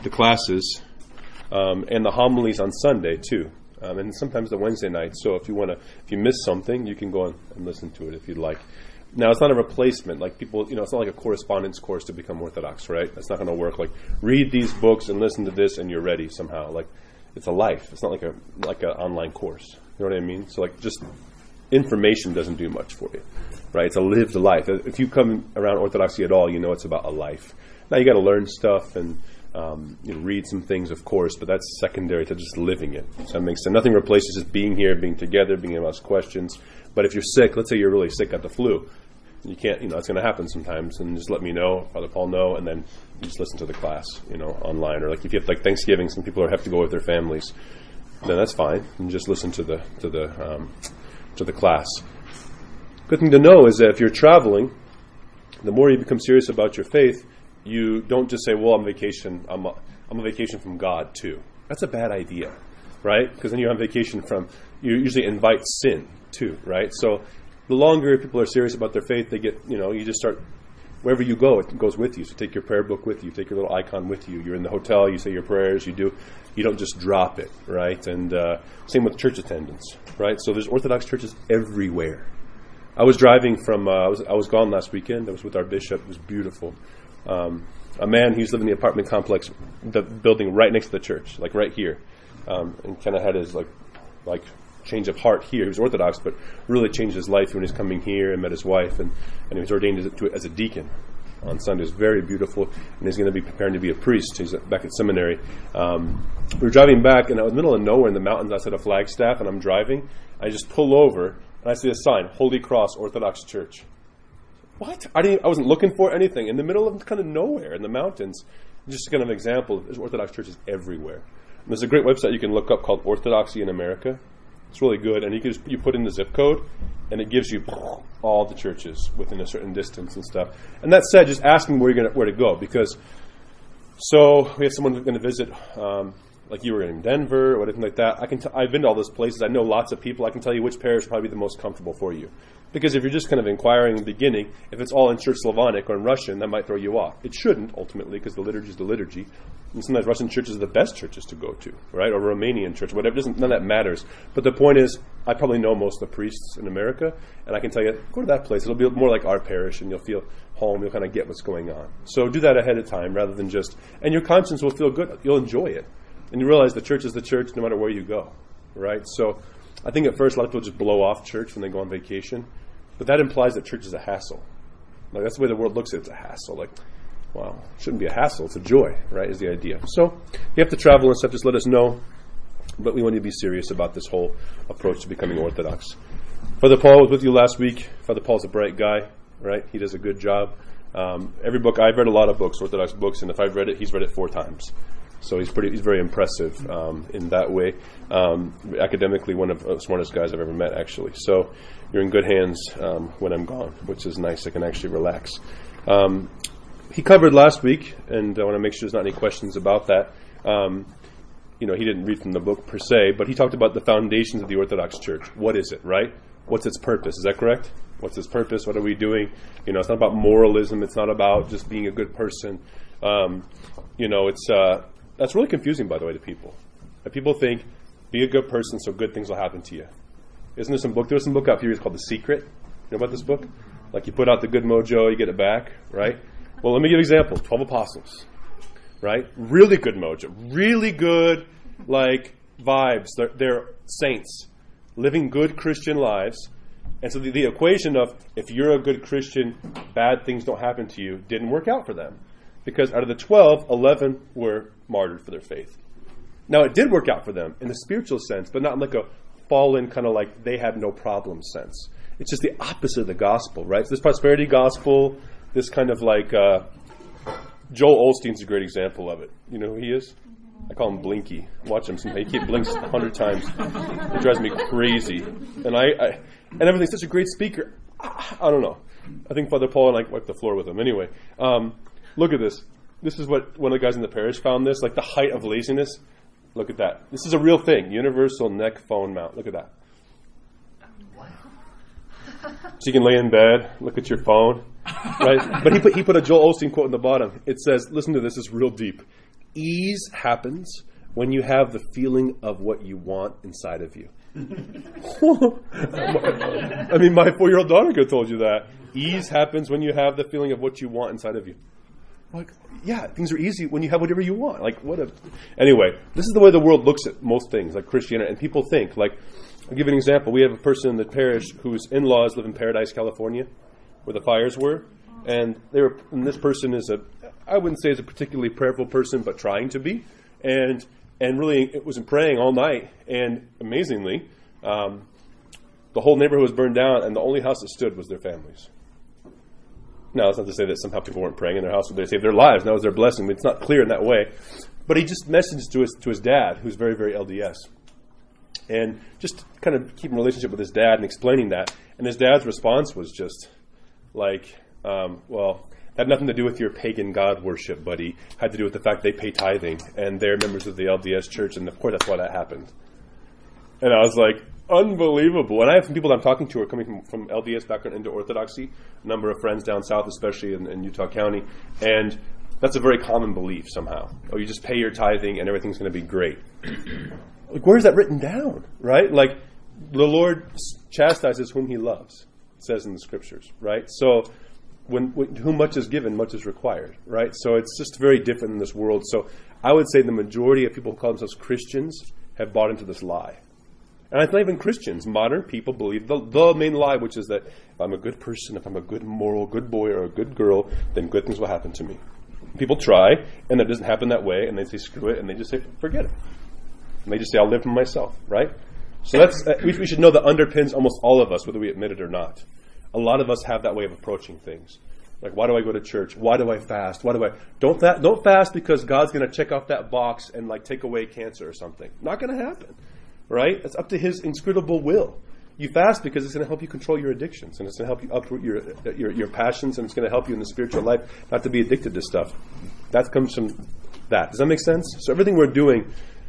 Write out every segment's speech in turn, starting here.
the classes and the homilies on Sunday too, and sometimes the Wednesday nights. So if you miss something, you can go and listen to it if you'd like. Now, it's not a replacement. Like people, it's not like a correspondence course to become Orthodox, right? That's not going to work. Like read these books and listen to this, and you're ready somehow. Like it's a life. It's not like an online course. You know what I mean? So like just information doesn't do much for you, right? It's a lived life. If you come around Orthodoxy at all, it's about a life. Now you got to learn stuff and read some things, of course, but that's secondary to just living it. So that makes sense. Nothing replaces just being here, being together, being able to ask questions. But if you're sick, let's say you're really sick, got the flu, you can't, it's going to happen sometimes, and just let me know, Father Paul know, and then you just listen to the class, online. Or like if you have like Thanksgiving, some people have to go with their families, then that's fine, and just listen to the class. Good thing to know is that if you're traveling, the more you become serious about your faith, you don't just say, well, I'm on vacation. I'm on vacation from God too. That's a bad idea, right? Because then you're on vacation you usually invite sin too, right? So the longer people are serious about their faith, they get, you just start, wherever you go, it goes with you. So take your prayer book with you, take your little icon with you. You're in the hotel, you say your prayers, you don't just drop it, right? And same with church attendance, right? So there's Orthodox churches everywhere. I was driving from, I was gone last weekend. I was with our bishop. It was beautiful. A man, he was living in the apartment complex, the building right next to the church, like right here, and kind of had his like change of heart here. He was Orthodox, but really changed his life when he was coming here and met his wife, and he was ordained as a deacon on Sunday. It was very beautiful, and he's going to be preparing to be a priest. He's back at seminary. We were driving back, and I was in the middle of nowhere in the mountains outside of Flagstaff, and I'm driving. I just pull over, and I see a sign, Holy Cross Orthodox Church. What? I wasn't looking for anything. In the middle of kind of nowhere in the mountains. Just kind of an example. There's Orthodox churches everywhere. And there's a great website you can look up called Orthodoxy in America. It's really good. And you put in the zip code, and it gives you all the churches within a certain distance and stuff. And that said, just asking where to go. Because, so we have someone who's going to visit, like you were in Denver or anything like that. I've been to all those places. I know lots of people. I can tell you which parish is probably the most comfortable for you. Because if you're just kind of inquiring in the beginning, if it's all in Church Slavonic or in Russian, that might throw you off. It shouldn't, ultimately, because the liturgy is the liturgy. And sometimes Russian churches are the best churches to go to, right? Or Romanian church, whatever. None of that matters. But the point is, I probably know most of the priests in America, and I can tell you, go to that place. It'll be more like our parish, and you'll feel home. You'll kind of get what's going on. So do that ahead of time rather than just, and your conscience will feel good. You'll enjoy it. And you realize the church is the church no matter where you go, right? So I think at first a lot of people just blow off church when they go on vacation. But that implies that church is a hassle. Like that's the way the world looks at it. It's a hassle. Like, wow, it shouldn't be a hassle. It's a joy, right, is the idea. So you have to travel and stuff. Just let us know. But we want you to be serious about this whole approach to becoming Orthodox. Father Paul was with you last week. Father Paul's a bright guy, right? He does a good job. Every book, I've read a lot of books, Orthodox books, and if I've read it, he's read it 4 times. So he's very impressive in that way. Academically, one of the smartest guys I've ever met, actually. So you're in good hands when I'm gone, which is nice. I can actually relax. He covered last week, and I want to make sure there's not any questions about that. He didn't read from the book per se, but he talked about the foundations of the Orthodox Church. What is it, right? What's its purpose? Is that correct? What's its purpose? What are we doing? It's not about moralism. It's not about just being a good person. That's really confusing, by the way, to people. That people think, be a good person so good things will happen to you. Isn't there some book? There's some book out here called The Secret. You know about this book? Like you put out the good mojo, you get it back, right? Well, let me give an example. 12 apostles, right? Really good mojo. Really good, vibes. They're saints living good Christian lives. And so the equation of if you're a good Christian, bad things don't happen to you didn't work out for them. Because out of the 12, 11 were martyred for their faith. Now, it did work out for them in the spiritual sense, but not in like a fallen kind of like they had no problem sense. It's just the opposite of the gospel, right? So this prosperity gospel, this kind of like, Joel Osteen's a great example of it. You know who he is? I call him Blinky. Watch him. He blinks 100 times. It drives me crazy. And and everything's such a great speaker. I don't know. I think Father Paul and I wiped the floor with him. Anyway, look at this. This is what one of the guys in the parish found this, like the height of laziness. Look at that. This is a real thing. Universal neck phone mount. Look at that. So you can lay in bed, look at your phone, right? But he put a Joel Osteen quote in the bottom. It says, listen to this, it's real deep. Ease happens when you have the feeling of what you want inside of you. I mean, my 4-year-old daughter could have told you that. Ease happens when you have the feeling of what you want inside of you. Like, yeah, things are easy when you have whatever you want. Like, anyway, this is the way the world looks at most things, like Christianity. And people think, like, I'll give you an example. We have a person in the parish whose in-laws live in Paradise, California, where the fires were. And this person is I wouldn't say is a particularly prayerful person, but trying to be. And really, it wasn't praying all night. And amazingly, the whole neighborhood was burned down, and the only house that stood was their families. Now, it's not to say that somehow people weren't praying in their house, so they saved their lives. That was their blessing. It's not clear in that way. But he just messaged to his dad, who's very, very LDS. And just kind of keeping a relationship with his dad and explaining that. And his dad's response was just like, well, had nothing to do with your pagan God worship, buddy. Had to do with the fact they pay tithing, and they're members of the LDS church, and of course that's why that happened. And I was like, unbelievable. And I have some people that I'm talking to are coming from LDS background into Orthodoxy, a number of friends down south, especially in Utah County, and that's a very common belief somehow. Oh, you just pay your tithing and everything's going to be great. Like, where's that written down, right? Like, the Lord chastises whom he loves, it says in the scriptures, right? So, when whom much is given, much is required, right? So it's just very different in this world. So I would say the majority of people who call themselves Christians have bought into this lie. And it's not even Christians. Modern people believe the main lie, which is that if I'm a good person, if I'm a good moral, good boy or a good girl, then good things will happen to me. People try, and it doesn't happen that way, and they say screw it, and they just say forget it. And they just say I'll live for myself, right? So that's we should know that underpins almost all of us, whether we admit it or not. A lot of us have that way of approaching things. Like, why do I go to church? Why do I fast? Don't fast because God's going to check off that box and like take away cancer or something. Not going to happen, right? It's up to His inscrutable will. You fast because it's going to help you control your addictions, and it's going to help you uproot your passions, and it's going to help you in the spiritual life not to be addicted to stuff. That comes from that. Does that make sense? So everything we're doing,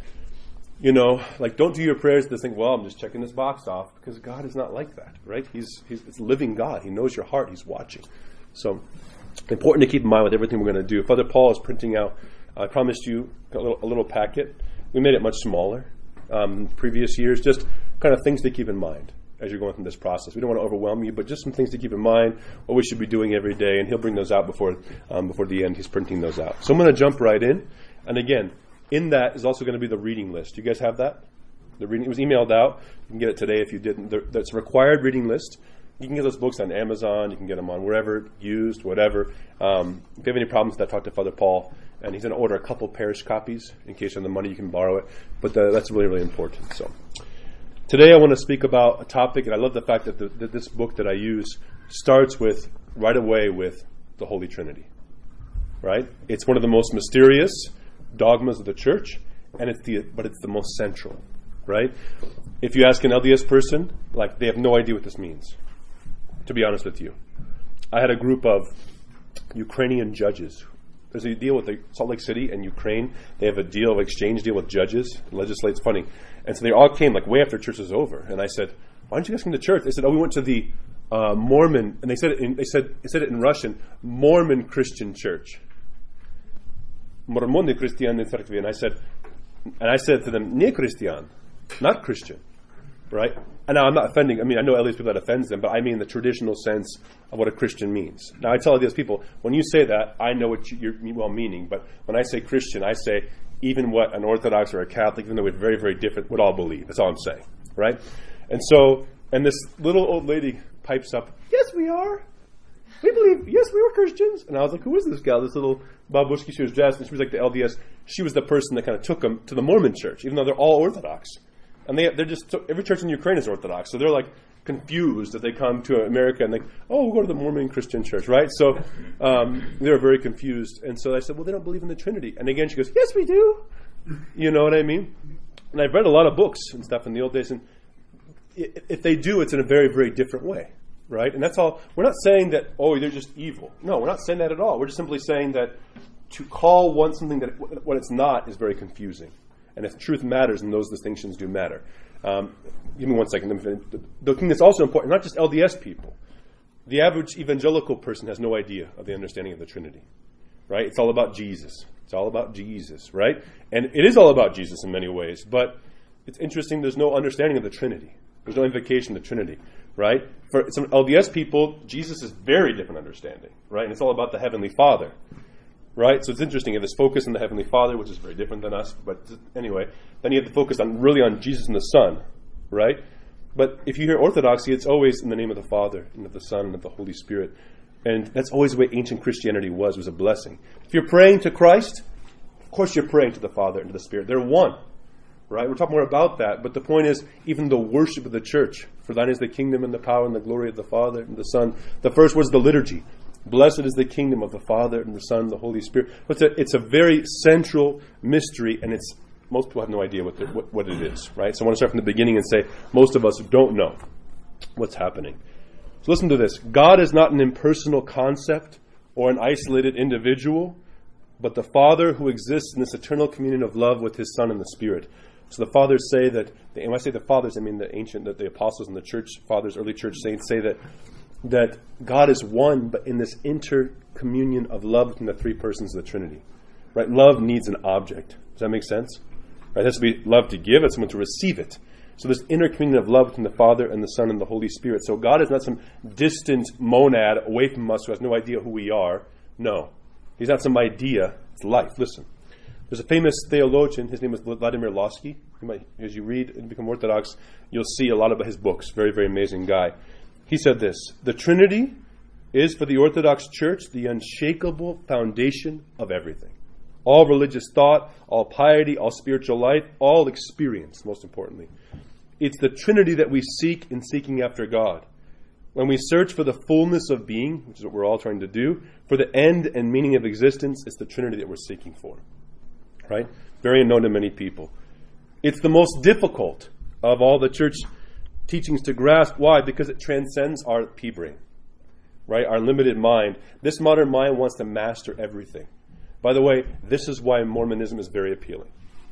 you know, like, don't do your prayers to think, well, I'm just checking this box off, because God is not like that, right? He's a living God. He knows your heart. He's watching. So important to keep in mind with everything we're going to do. Father Paul is printing out, I promised you a little packet. We made it much smaller previous years, just kind of things to keep in mind as you're going through this process. We don't want to overwhelm you, but just some things to keep in mind, what we should be doing every day, and he'll bring those out before the end. He's printing those out. So I'm going to jump right in. And again, in that is also going to be the reading list. You guys have that? The reading, it was emailed out. You can get it today if you didn't. That's a required reading list. You can get those books on Amazon. You can get them on wherever, used, whatever. If you have any problems with that, talk to Father Paul. And he's going to order a couple parish copies in case you have the money, you can borrow it. But that's really, really important. So today I want to speak about a topic, and I love the fact that this book that I use starts with, right away, with the Holy Trinity. Right? It's one of the most mysterious dogmas of the church, and but it's the most central, right? If you ask an LDS person, like, they have no idea what this means, to be honest with you. I had a group of Ukrainian judges. There's a deal with Salt Lake City and Ukraine. They have a exchange deal with judges, legislates, funny. And so they all came like way after church was over. And I said, why don't you guys come to church? They said, we went to the Mormon, and they said it in Russian, Mormon Christian church. Mormony Christian Cerkvi. And I said to them, ne Christian, not Christian, right? And now I'm not offending. I mean, I know LDS people that offends them, but I mean the traditional sense of what a Christian means. Now, I tell LDS people, when you say that, I know what you're well meaning, but when I say Christian, I say even what an Orthodox or a Catholic, even though we're very, very different, would all believe. That's all I'm saying, right? And this little old lady pipes up, yes, we are. We believe, yes, we were Christians. And I was like, who is this gal? This little babushki, she was dressed, and she was like the LDS. She was the person that kind of took them to the Mormon church, even though they're all Orthodox. And they're just, every church in Ukraine is Orthodox. So they're like confused that they come to America and we'll go to the Mormon Christian church, right? So they were very confused. And so I said, well, they don't believe in the Trinity. And again, she goes, yes, we do. You know what I mean? And I've read a lot of books and stuff in the old days. And if they do, it's in a very, very different way. Right? And that's all. We're not saying that, they're just evil. No, we're not saying that at all. We're just simply saying that to call one something that what it's not is very confusing. And if truth matters, then those distinctions do matter. Give me 1 second. The thing that's also important, not just LDS people. The average evangelical person has no idea of the understanding of the Trinity. Right? It's all about Jesus. It's all about Jesus, right? And it is all about Jesus in many ways, but it's interesting, there's no understanding of the Trinity. There's no invocation of the Trinity, right? For some LDS people, Jesus is very different understanding, right? And it's all about the Heavenly Father, right? So it's interesting. You have this focus on the Heavenly Father, which is very different than us, but anyway. Then you have the focus on Jesus and the Son, right? But if you hear Orthodoxy, it's always in the name of the Father, and of the Son, and of the Holy Spirit. And that's always the way ancient Christianity was a blessing. If you're praying to Christ, of course you're praying to the Father and to the Spirit. They're one, right? We're talking more about that, but the point is, even the worship of the church, for thine is the kingdom and the power and the glory of the Father and the Son. The first was the liturgy. Blessed is the kingdom of the Father and the Son and the Holy Spirit. It's a very central mystery, and most people have no idea what it is, right? So I want to start from the beginning and say, most of us don't know what's happening. So listen to this. God is not an impersonal concept or an isolated individual, but the Father who exists in this eternal communion of love with His Son and the Spirit. So the fathers say that, and when I say the fathers, I mean the apostles and the church fathers, early church saints say that God is one, but in this intercommunion of love between the three persons of the Trinity. Right? Love needs an object. Does that make sense? Right? It has to be love to give, it's someone to receive it. So this intercommunion of love between the Father and the Son and the Holy Spirit. So God is not some distant monad away from us who has no idea who we are. No. He's not some idea. It's life. Listen. There's a famous theologian. His name is Vladimir Lossky. As you read and become Orthodox, you'll see a lot about his books. Very, very amazing guy. He said this: the Trinity is for the Orthodox Church the unshakable foundation of everything. All religious thought, all piety, all spiritual life, all experience, most importantly. It's the Trinity that we seek in seeking after God. When we search for the fullness of being, which is what we're all trying to do, for the end and meaning of existence, it's the Trinity that we're seeking for. Right? Very unknown to many people. It's the most difficult of all the church teachings to grasp. Why? Because it transcends our pea brain. Right? Our limited mind. This modern mind wants to master everything. By the way, this is why Mormonism is very appealing.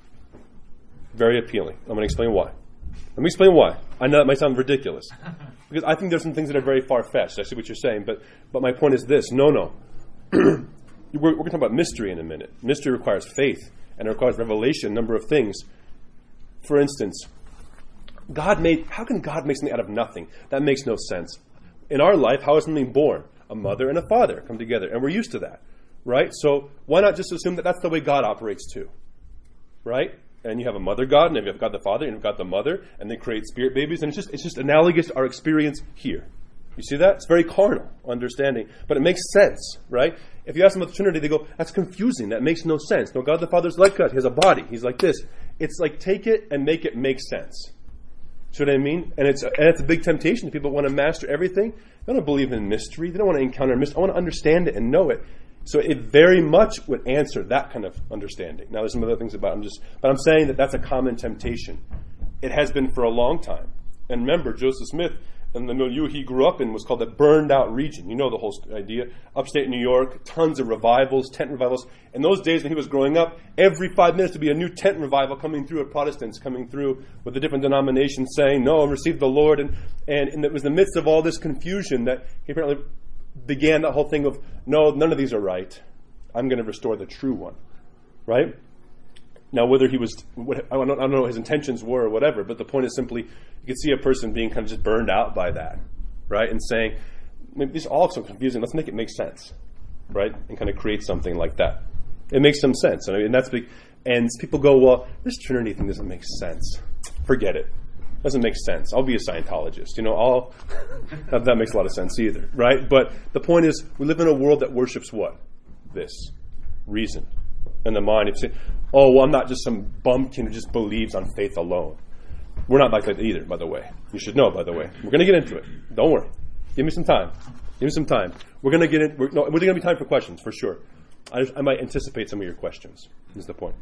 Very appealing. I'm going to explain why. Let me explain why. I know that might sound ridiculous. Because I think there's some things that are very far-fetched. I see what you're saying. But my point is this. No. We're going to talk about mystery in a minute. Mystery requires faith. And it requires revelation, a number of things. For instance, how can God make something out of nothing? That makes no sense. In our life, how is something born? A mother and a father come together. And we're used to that. Right? So why not just assume that that's the way God operates too? Right? And you have a mother God, and you have God the Father, and you've got the mother, and they create spirit babies, and it's just analogous to our experience here. You see that? It's very carnal understanding, but it makes sense, right? If you ask them about the Trinity, they go, that's confusing. That makes no sense. No, God the Father's like God. He has a body. He's like this. It's like, take it and make it make sense. See what I mean? And it's a big temptation. People want to master everything. They don't believe in mystery. They don't want to encounter mystery. I want to understand it and know it. So it very much would answer that kind of understanding. Now, there's some other things about it. But I'm saying that that's a common temptation. It has been for a long time. And remember, Joseph Smith, and the milieu he grew up in was called the burned out region. You know the whole idea. Upstate New York, tons of revivals, tent revivals. In those days when he was growing up, every 5 minutes there'd be a new tent revival coming through of Protestants coming through with the different denominations saying, no, receive the Lord. And it was in the midst of all this confusion that he apparently began that whole thing of, no, none of these are right. I'm going to restore the true one. Right? Now, whether he was, I don't know what his intentions were or whatever, but the point is simply, you could see a person being kind of just burned out by that, right? And saying, these are all so confusing, let's make it make sense, right? And kind of create something like that. It makes some sense. And that's big. And people go, well, this Trinity thing doesn't make sense. Forget it. Doesn't make sense. I'll be a Scientologist. That makes a lot of sense either, right? But the point is, we live in a world that worships what? This. Reason. And the mind. If you say, oh, well, I'm not just some bumpkin who just believes on faith alone. We're not like that either, by the way. You should know, by the way. We're going to get into it. Don't worry. Give me some time. We're going to get in. We're going to be time for questions, for sure. I might anticipate some of your questions, is the point.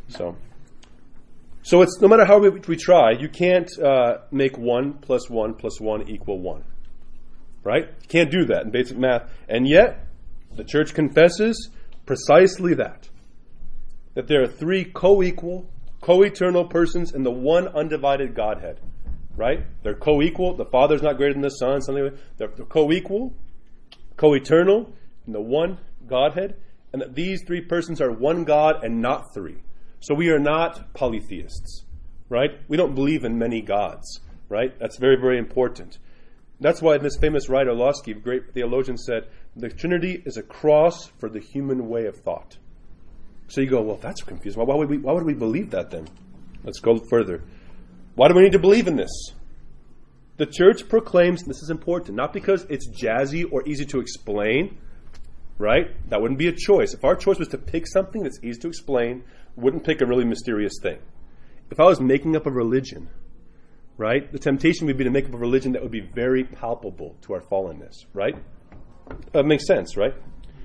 So it's no matter how we try, you can't make 1 + 1 + 1 = 1. Right? You can't do that in basic math. And yet, the church confesses precisely that there are 3 co-equal, co-eternal persons in the one undivided Godhead. Right? They're co-equal. The Father's not greater than the Son. Something like that. They're co-equal, co-eternal in the one Godhead. and that these three persons are one God and not three. So we are not polytheists, right? We don't believe in many gods, right? That's very, very important. That's why this famous writer, Losky, a great theologian, said, the Trinity is a cross for the human way of thought. So you go, well, that's confusing. Why would we believe that then? Let's go further. Why do we need to believe in this? The church proclaims, this is important, not because it's jazzy or easy to explain, right? That wouldn't be a choice. If our choice was to pick something that's easy to explain, we wouldn't pick a really mysterious thing. If I was making up a religion, right, the temptation would be to make up a religion that would be very palpable to our fallenness, right? That makes sense, right?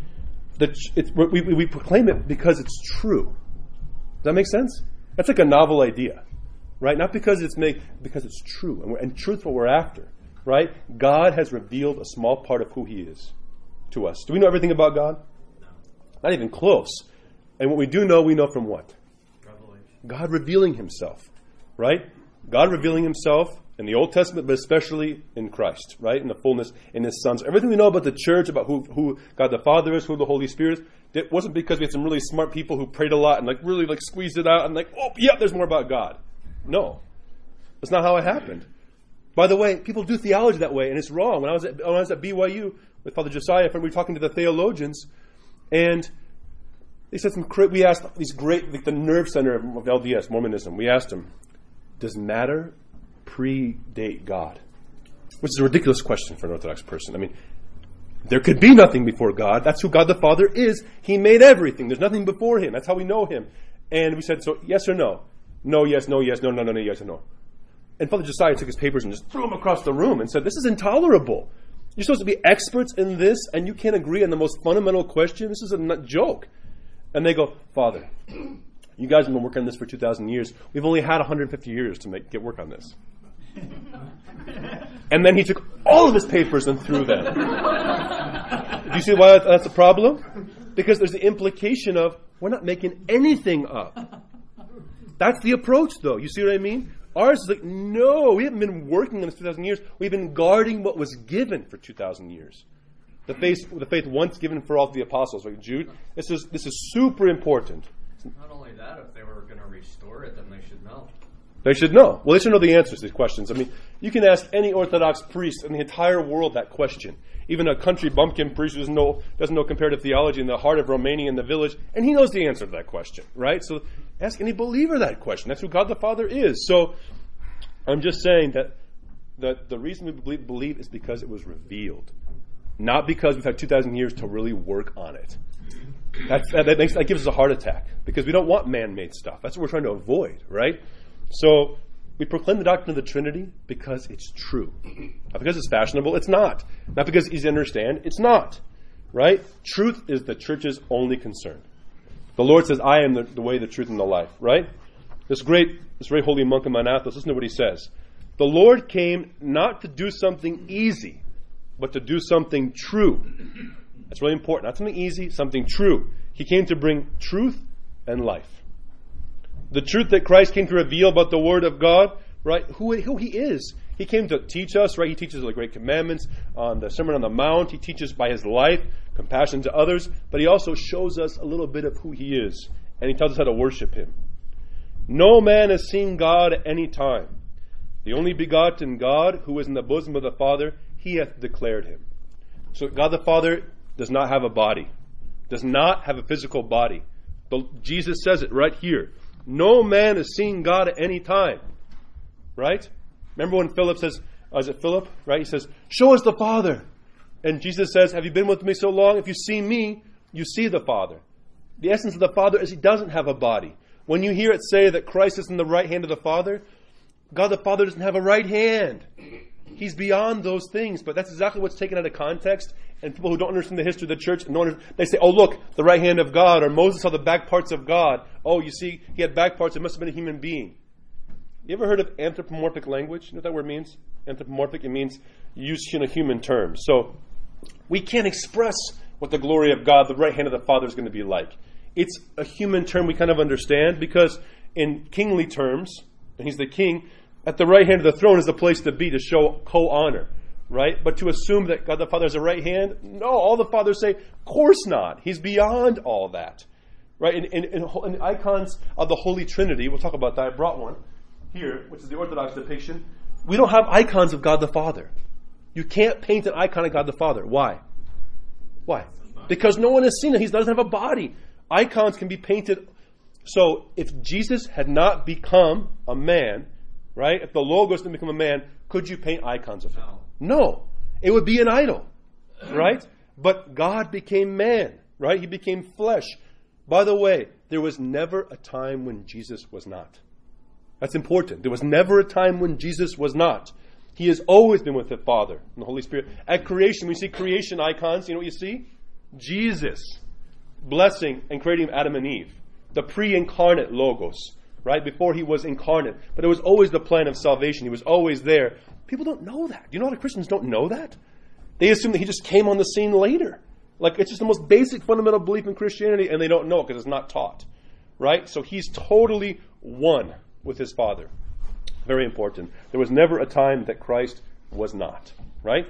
We proclaim it because it's true. Does that make sense? That's like a novel idea, right? Not because because it's true, and truth's what we're after, right? God has revealed a small part of who He is to us. Do we know everything about God? No. Not even close. And what we do know, we know from what? Revelation. God revealing Himself, right? God revealing Himself in the Old Testament, but especially in Christ, right? In the fullness, in His Son. So everything we know about the church, about who God the Father is, who the Holy Spirit is, it wasn't because we had some really smart people who prayed a lot and really squeezed it out and oh, yeah, there's more about God. No. That's not how it happened. By the way, people do theology that way, and it's wrong. When I was at BYU with Father Josiah, we were talking to the theologians, and they said we asked these great, the nerve center of LDS, Mormonism, we asked them, does matter predate God? Which is a ridiculous question for an Orthodox person. I mean, there could be nothing before God. That's who God the Father is. He made everything. There's nothing before Him. That's how we know Him. And we said, so yes or no? No, yes, no, yes, no, no, no, no, yes or no. And Father Josiah took his papers and just threw them across the room and said, this is intolerable. You're supposed to be experts in this, and you can't agree on the most fundamental question? This is a joke. And they go, Father, you guys have been working on this for 2,000 years. We've only had 150 years to get work on this. And then he took all of his papers and threw them. Do you see why that's a problem? Because there's the implication of, we're not making anything up. That's the approach, though. You see what I mean? Ours is no, we haven't been working on this 2,000 years. We've been guarding what was given for 2,000 years. The faith once given for all the apostles, like Jude. This is super important. Not only that, if they were going to restore it, then they should know. They should know. Well, they should know the answers to these questions. I mean, you can ask any Orthodox priest in the entire world that question. Even a country bumpkin priest who doesn't know comparative theology in the heart of Romania in the village, and he knows the answer to that question, right? So ask any believer that question. That's who God the Father is. So I'm just saying that the reason we believe is because it was revealed, not because we've had 2,000 years to really work on it. That gives us a heart attack because we don't want man-made stuff. That's what we're trying to avoid, right? So we proclaim the doctrine of the Trinity because it's true. Not because it's fashionable, it's not. Not because it's easy to understand, it's not. Right? Truth is the church's only concern. The Lord says, I am the way, the truth, and the life. Right? This very holy monk in Mount Athos, listen to what he says. The Lord came not to do something easy, but to do something true. That's really important. Not something easy, something true. He came to bring truth and life. The truth that Christ came to reveal about the Word of God, right? Who He is. He came to teach us, right? He teaches the Great Commandments on the Sermon on the Mount. He teaches by His life, compassion to others. But He also shows us a little bit of who He is. And He tells us how to worship Him. No man has seen God at any time. The only begotten God, who is in the bosom of the Father, He hath declared Him. So God the Father does not have a body. Does not have a physical body. Jesus says it right here. No man has seen God at any time. Right? Remember when Philip says, is it Philip? Right? He says, show us the Father. And Jesus says, have you been with me so long? If you see me, you see the Father. The essence of the Father is He doesn't have a body. When you hear it say that Christ is in the right hand of the Father, God the Father doesn't have a right hand. He's beyond those things. But that's exactly what's taken out of context. And people who don't understand the history of the church, they say, oh, look, the right hand of God. Or Moses saw the back parts of God. Oh, you see, he had back parts. It must have been a human being. You ever heard of anthropomorphic language? You know what that word means? Anthropomorphic, it means used in a human term. So we can't express what the glory of God, the right hand of the Father, is going to be like. It's a human term we kind of understand because in kingly terms, and He's the king, at the right hand of the throne is the place to be to show co-honor. right? But to assume that God the Father has a right hand, no, all the fathers say, of course not. He's beyond all that, right? In icons of the Holy Trinity, we'll talk about that. I brought one here, which is the Orthodox depiction. We don't have icons of God the Father. You can't paint an icon of God the Father. Why? Why? Because no one has seen it. He doesn't have a body. Icons can be painted. So if Jesus had not become a man, right? If the Logos didn't become a man, could you paint icons of him? No. It would be an idol, right? But God became man, right? He became flesh. By the way, there was never a time when Jesus was not. That's important. There was never a time when Jesus was not. He has always been with the Father and the Holy Spirit. At creation, we see creation icons. You know what you see? Jesus blessing and creating Adam and Eve. The pre-incarnate Logos, right? Before he was incarnate. But it was always the plan of salvation. He was always there. People don't know that. Do you know a lot of Christians don't know that? They assume that he just came on the scene later. Like, it's just the most basic fundamental belief in Christianity, and they don't know it because it's not taught. Right? So he's totally one with his Father. Very important. There was never a time that Christ was not. Right?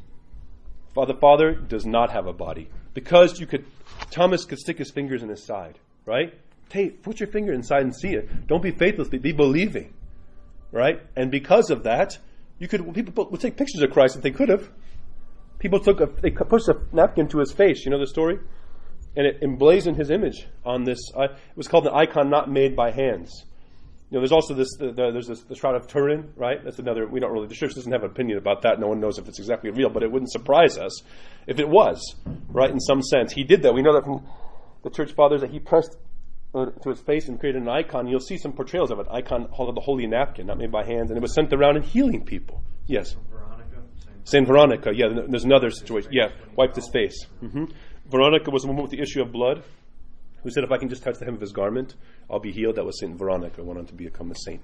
The Father does not have a body. Because Thomas could stick his fingers in his side. Right? Hey, put your finger inside and see it. Don't be faithless, be believing. Right? And because of that, people would take pictures of Christ if they could have. People they pushed a napkin to his face. You know the story? And it emblazoned his image on this. It was called an icon not made by hands. You know, there's also the Shroud of Turin, right? That's another. The church doesn't have an opinion about that. No one knows if it's exactly real, but it wouldn't surprise us if it was, right? In some sense, he did that. We know that from the church fathers that he pressed to his face and created an icon. You'll see some portrayals of it. Icon called the Holy Napkin, not made by hands, and it was sent around and healing people. Yes. Saint Veronica. Yeah, there's another situation. Yeah, wiped his face. Mm-hmm. Veronica was the woman with the issue of blood, who said, if I can just touch the hem of his garment, I'll be healed. That was Saint Veronica, went on to become a saint.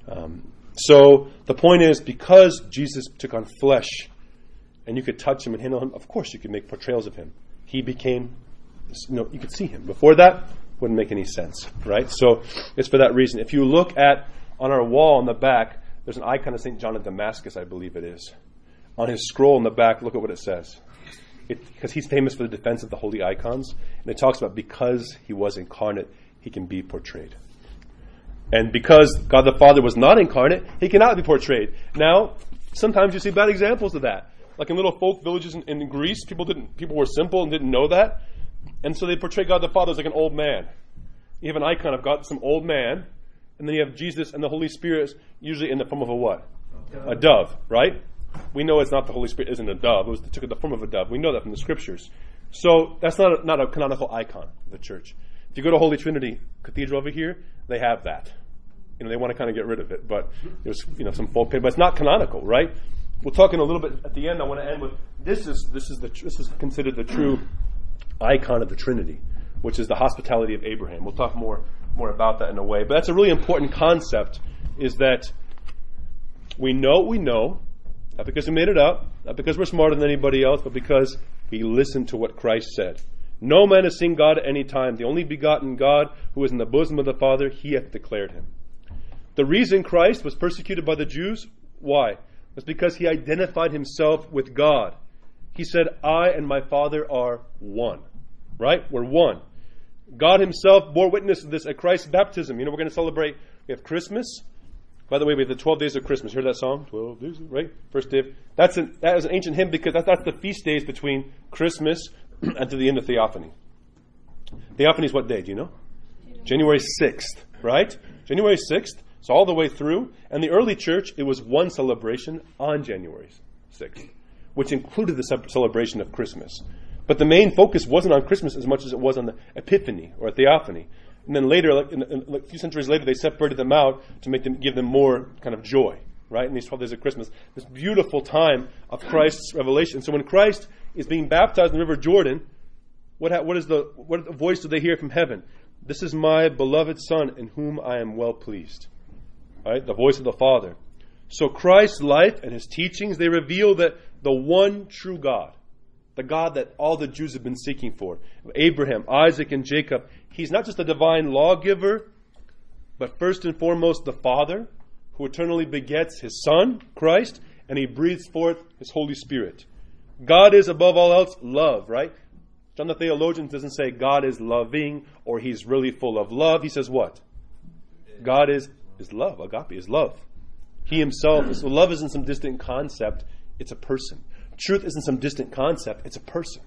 So the point is, because Jesus took on flesh, and you could touch him and handle him, of course you could make portrayals of him. He became, you could see him. Before that, wouldn't make any sense, right? So it's for that reason. If you look at, on our wall in the back, there's an icon of St. John of Damascus, I believe it is. On his scroll in the back, look at what it says. Because he's famous for the defense of the holy icons. And it talks about because he was incarnate, he can be portrayed. And because God the Father was not incarnate, he cannot be portrayed. Now, sometimes you see bad examples of that. Like in little folk villages in Greece, people were simple and didn't know that. And so they portray God the Father as like an old man. You have an icon of God, some old man, and then you have Jesus and the Holy Spirit usually in the form of a what? A dove, right? We know it's not the Holy Spirit isn't a dove. It took the form of a dove. We know that from the Scriptures. So that's not a canonical icon of the church. If you go to Holy Trinity Cathedral over here, they have that. They want to kind of get rid of it, but there's some folk paint, but it's not canonical, right? We'll talk in a little bit at the end. I want to end with this is considered the true icon of the Trinity, which is the hospitality of Abraham. We'll talk more about that in a way, but that's a really important concept. Is that we know. Not because we made it up, not because we're smarter than anybody else, but because we listened to what Christ said. No man has seen God at any time. The only begotten God who is in the bosom of the Father, he hath declared him. The reason Christ was persecuted by the Jews, why? Was because he identified himself with God. He said, I and my Father are one. Right? We're one. God himself bore witness to this at Christ's baptism. We're going to celebrate, we have Christmas. By the way, we have the 12 days of Christmas. You heard that song? 12 days, right? First day. That was an ancient hymn because that's the feast days between Christmas and to the end of Theophany. Theophany is what day? Do you know? January 6th, right? January 6th. So all the way through. And the early church, it was one celebration on January 6th, which included the celebration of Christmas. But the main focus wasn't on Christmas as much as it was on the Epiphany or Theophany. And then later, a few centuries later, they separated them out to give them more kind of joy, right? In these 12 days of Christmas, this beautiful time of Christ's revelation. So when Christ is being baptized in the River Jordan, what voice do they hear from heaven? This is my beloved Son, in whom I am well pleased. Right? The voice of the Father. So Christ's life and his teachings, they reveal that the one true God, the God that all the Jews have been seeking for, Abraham, Isaac, and Jacob, he's not just a divine lawgiver, but first and foremost the Father, who eternally begets his Son, Christ, and He breathes forth His Holy Spirit. God is, above all else, love, right? John the theologian doesn't say God is loving or He's really full of love. He says what? God is love. Agape is love. He Himself is. So love isn't some distant concept. It's a person. Truth isn't some distant concept. It's a person.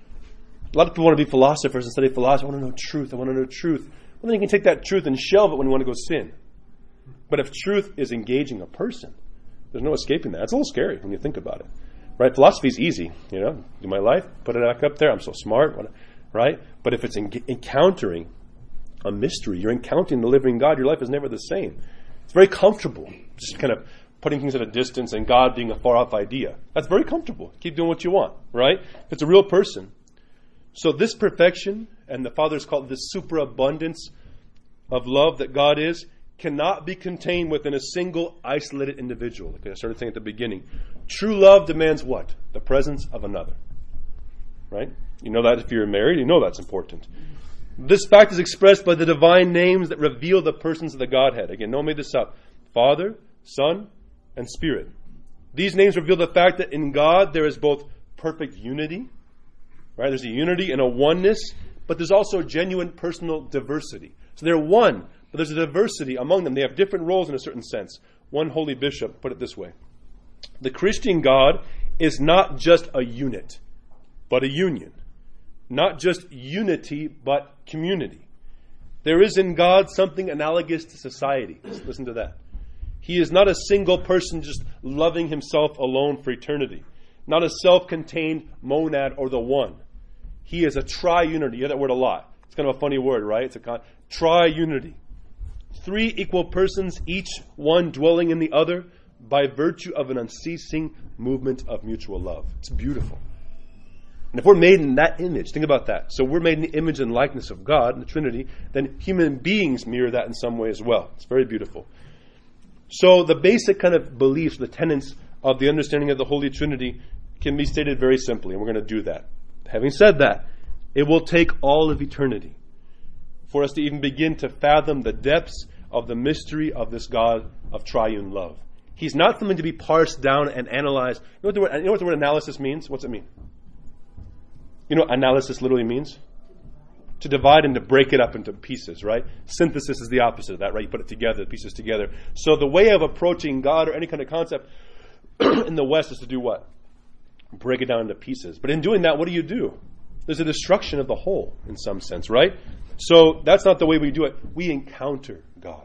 A lot of people want to be philosophers and study philosophy. I want to know truth. I want to know truth. Well, then you can take that truth and shelve it when you want to go sin. But if truth is engaging a person, there's no escaping that. It's a little scary when you think about it. Right? Philosophy is easy. Do my life, put it back up there. I'm so smart. Right? But if it's encountering a mystery, you're encountering the living God, your life is never the same. It's very comfortable. Just kind of putting things at a distance and God being a far-off idea. That's very comfortable. Keep doing what you want. Right? If it's a real person. So this perfection, and the Father's called this superabundance of love that God is, cannot be contained within a single isolated individual. Like I started saying at the beginning. True love demands what? The presence of another. Right? You know that if you're married, you know that's important. This fact is expressed by the divine names that reveal the persons of the Godhead. Again, no one made this up. Father, Son, and Spirit. These names reveal the fact that in God there is both perfect unity, right? There's a unity and a oneness, but there's also genuine personal diversity. So they're one, but there's a diversity among them. They have different roles in a certain sense. One holy bishop put it this way. The Christian God is not just a unit, but a union. Not just unity, but community. There is in God something analogous to society. Listen to that. He is not a single person just loving himself alone for eternity. Not a self-contained monad or the one. He is a triunity. You hear that word a lot. It's kind of a funny word, right? It's a triunity. Three equal persons, each one dwelling in the other by virtue of an unceasing movement of mutual love. It's beautiful. And if we're made in that image, think about that. So we're made in the image and likeness of God, the Trinity, then human beings mirror that in some way as well. It's very beautiful. So the basic kind of beliefs, the tenets of the understanding of the Holy Trinity can be stated very simply, and we're going to do that. Having said that, it will take all of eternity for us to even begin to fathom the depths of the mystery of this God of triune love. He's not something to be parsed down and analyzed. You know what the word analysis means? What's it mean? You know what analysis literally means? To divide and to break it up into pieces, right? Synthesis is the opposite of that, right? You put it together, the pieces together. So the way of approaching God or any kind of concept in the West is to do what? Break it down into pieces. But in doing that, what do? There's a destruction of the whole, in some sense, right? So that's not the way we do it. We encounter God.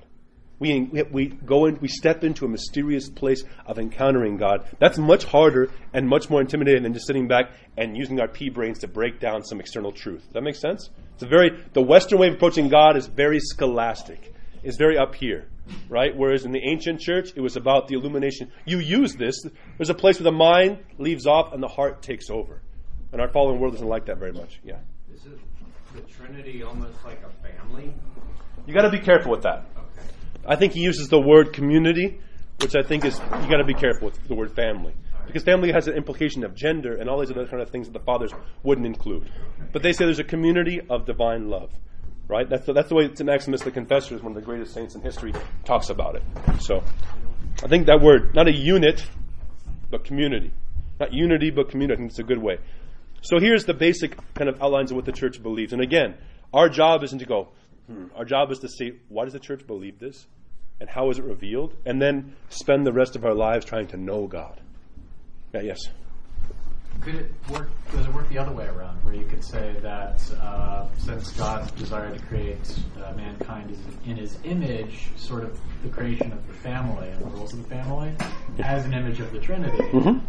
We step into a mysterious place of encountering God. That's much harder and much more intimidating than just sitting back and using our pea brains to break down some external truth. Does that make sense? The Western way of approaching God is very scholastic. It's very up here, right? Whereas in the ancient church, it was about the illumination. You use this. There's a place where the mind leaves off and the heart takes over. And our fallen world doesn't like that very much. Yeah. Is it the Trinity almost like a family? You got to be careful with that. Okay. I think he uses the word community, which I think is, you got to be careful with the word family. Because family has an implication of gender and all these other kind of things that the fathers wouldn't include. But they say there's a community of divine love. Right? That's the way St. Maximus the Confessor is one of the greatest saints in history, talks about it. So I think that word, not a unit, but community. Not unity, but community. I think it's a good way. So here's the basic kind of outlines of what the church believes. And again, our job isn't to go, Our job is to see, why does the church believe this? And how is it revealed? And then spend the rest of our lives trying to know God. Yeah, yes? Does it work the other way around, where you could say that since God desired to create mankind in his image, sort of the creation of the family and the roles of the family, as an image of the Trinity?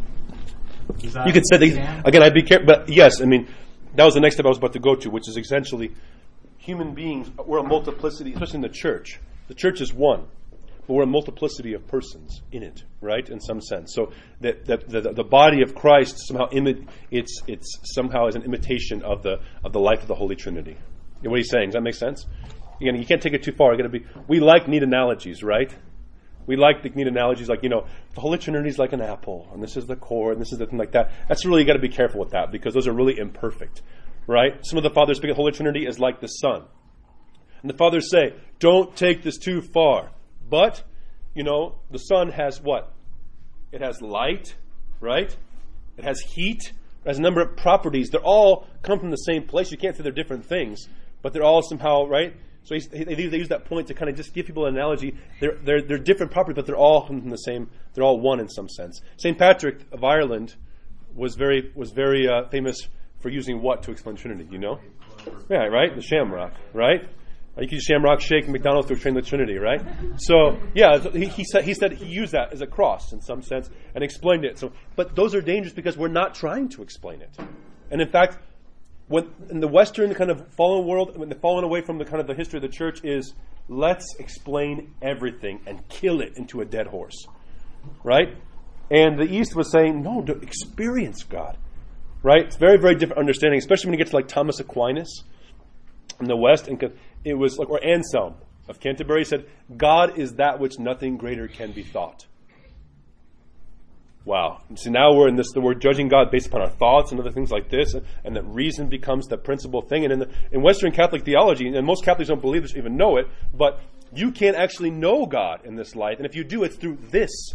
Mm-hmm. You could say, again, I'd be careful, but yes, I mean, that was the next step I was about to go to, which is essentially human beings, we're a multiplicity, especially in the church. The church is one, but we're a multiplicity of persons in it, right? In some sense. So that the body of Christ somehow it's somehow is an imitation of the life of the Holy Trinity. You know what he's saying? Does that make sense? Again, you can't take it too far. We like neat analogies, right? We like the neat analogies, like, the Holy Trinity is like an apple, and this is the core, and this is the thing like that. That's really, you got to be careful with that, because those are really imperfect, right? Some of the fathers speak of the Holy Trinity as like the sun. And the fathers say, don't take this too far. But, the sun has what? it has light, right? It has heat. It has a number of properties. They're all come from the same place. You can't say they're different things, but they're all somehow, right? So they use that point to kind of just give people an analogy. They're different properties, but they're all from the same. They're all one in some sense. St. Patrick of Ireland was very famous for using what to explain Trinity? You know? Yeah, right. The shamrock, right? You can use shamrock shake and McDonald's to explain the Trinity, right? So yeah, he said he used that as a cross in some sense and explained it. So, but those are dangerous because we're not trying to explain it, and in fact. When in the Western kind of fallen world, when they're fallen away from the kind of the history of the church is, let's explain everything and kill it into a dead horse, right? And the East was saying, no, experience God, right? It's very, very different understanding, especially when you get to like Thomas Aquinas in the West, and it was like, or Anselm of Canterbury said, God is that which nothing greater can be thought. Wow. So now we're in this, we're judging God based upon our thoughts and other things like this, and that reason becomes the principal thing. And in Western Catholic theology, and most Catholics don't believe this, even know it, but you can't actually know God in this life. And if you do, it's through this,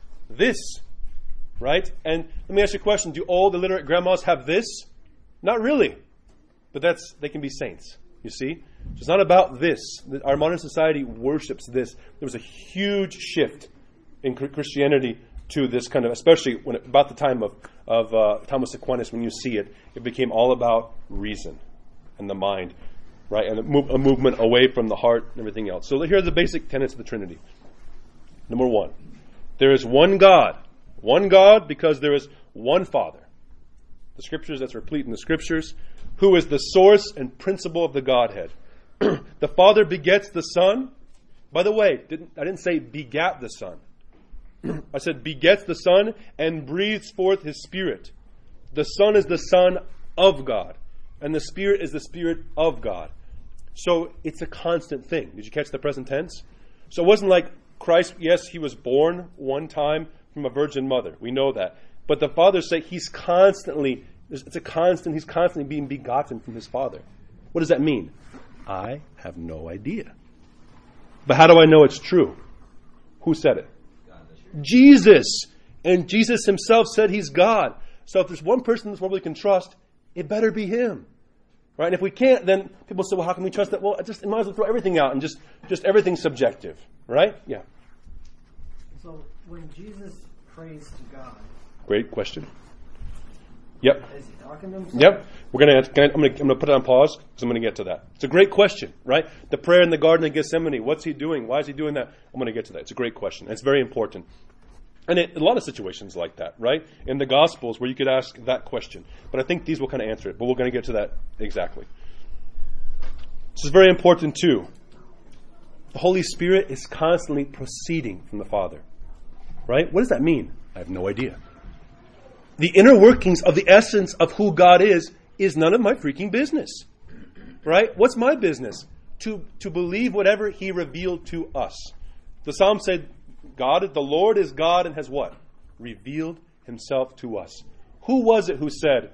right? And let me ask you a question. Do all the illiterate grandmas have this? Not really. But they can be saints, you see? So it's not about this. Our modern society worships this. There was a huge shift in Christianity to this kind of, especially when about the time of Thomas Aquinas, when you see it, it became all about reason and the mind, right? And a movement away from the heart and everything else. So here are the basic tenets of the Trinity. Number one, there is one God because there is one Father. The Scriptures, that's replete in the Scriptures, who is the source and principle of the Godhead. The Father begets the Son. By the way, I didn't say begat the Son. I said begets the Son and breathes forth His Spirit. The Son is the Son of God, and the Spirit is the Spirit of God. So it's a constant thing. Did you catch the present tense? So it wasn't like Christ, yes, He was born one time from a virgin mother. We know that. But the Father said He's constantly being begotten from His Father. What does that mean? I have no idea. But how do I know it's true? Who said it? Jesus. And Jesus Himself said He's God. So if there's one person in this world we can trust, it better be Him. Right? And if we can't, then people say, well, how can we trust that? Well, it might as well throw everything out and just everything's subjective. Right? Yeah. So when Jesus prays to God, great question. Yep. is He talking to Himself? Yep. I'm gonna put it on pause because I'm gonna get to that. It's a great question, right? The prayer in the Garden of Gethsemane. What's He doing? Why is He doing that? I'm gonna get to that. It's a great question. It's very important. And a lot of situations like that, right? In the Gospels where you could ask that question. But I think these will kind of answer it. But we're going to get to that exactly. This is very important too. The Holy Spirit is constantly proceeding from the Father. Right? What does that mean? I have no idea. The inner workings of the essence of who God is none of my freaking business. Right? What's my business? To believe whatever He revealed to us. The Psalm said, God, the Lord is God and has what? Revealed Himself to us. Who was it who said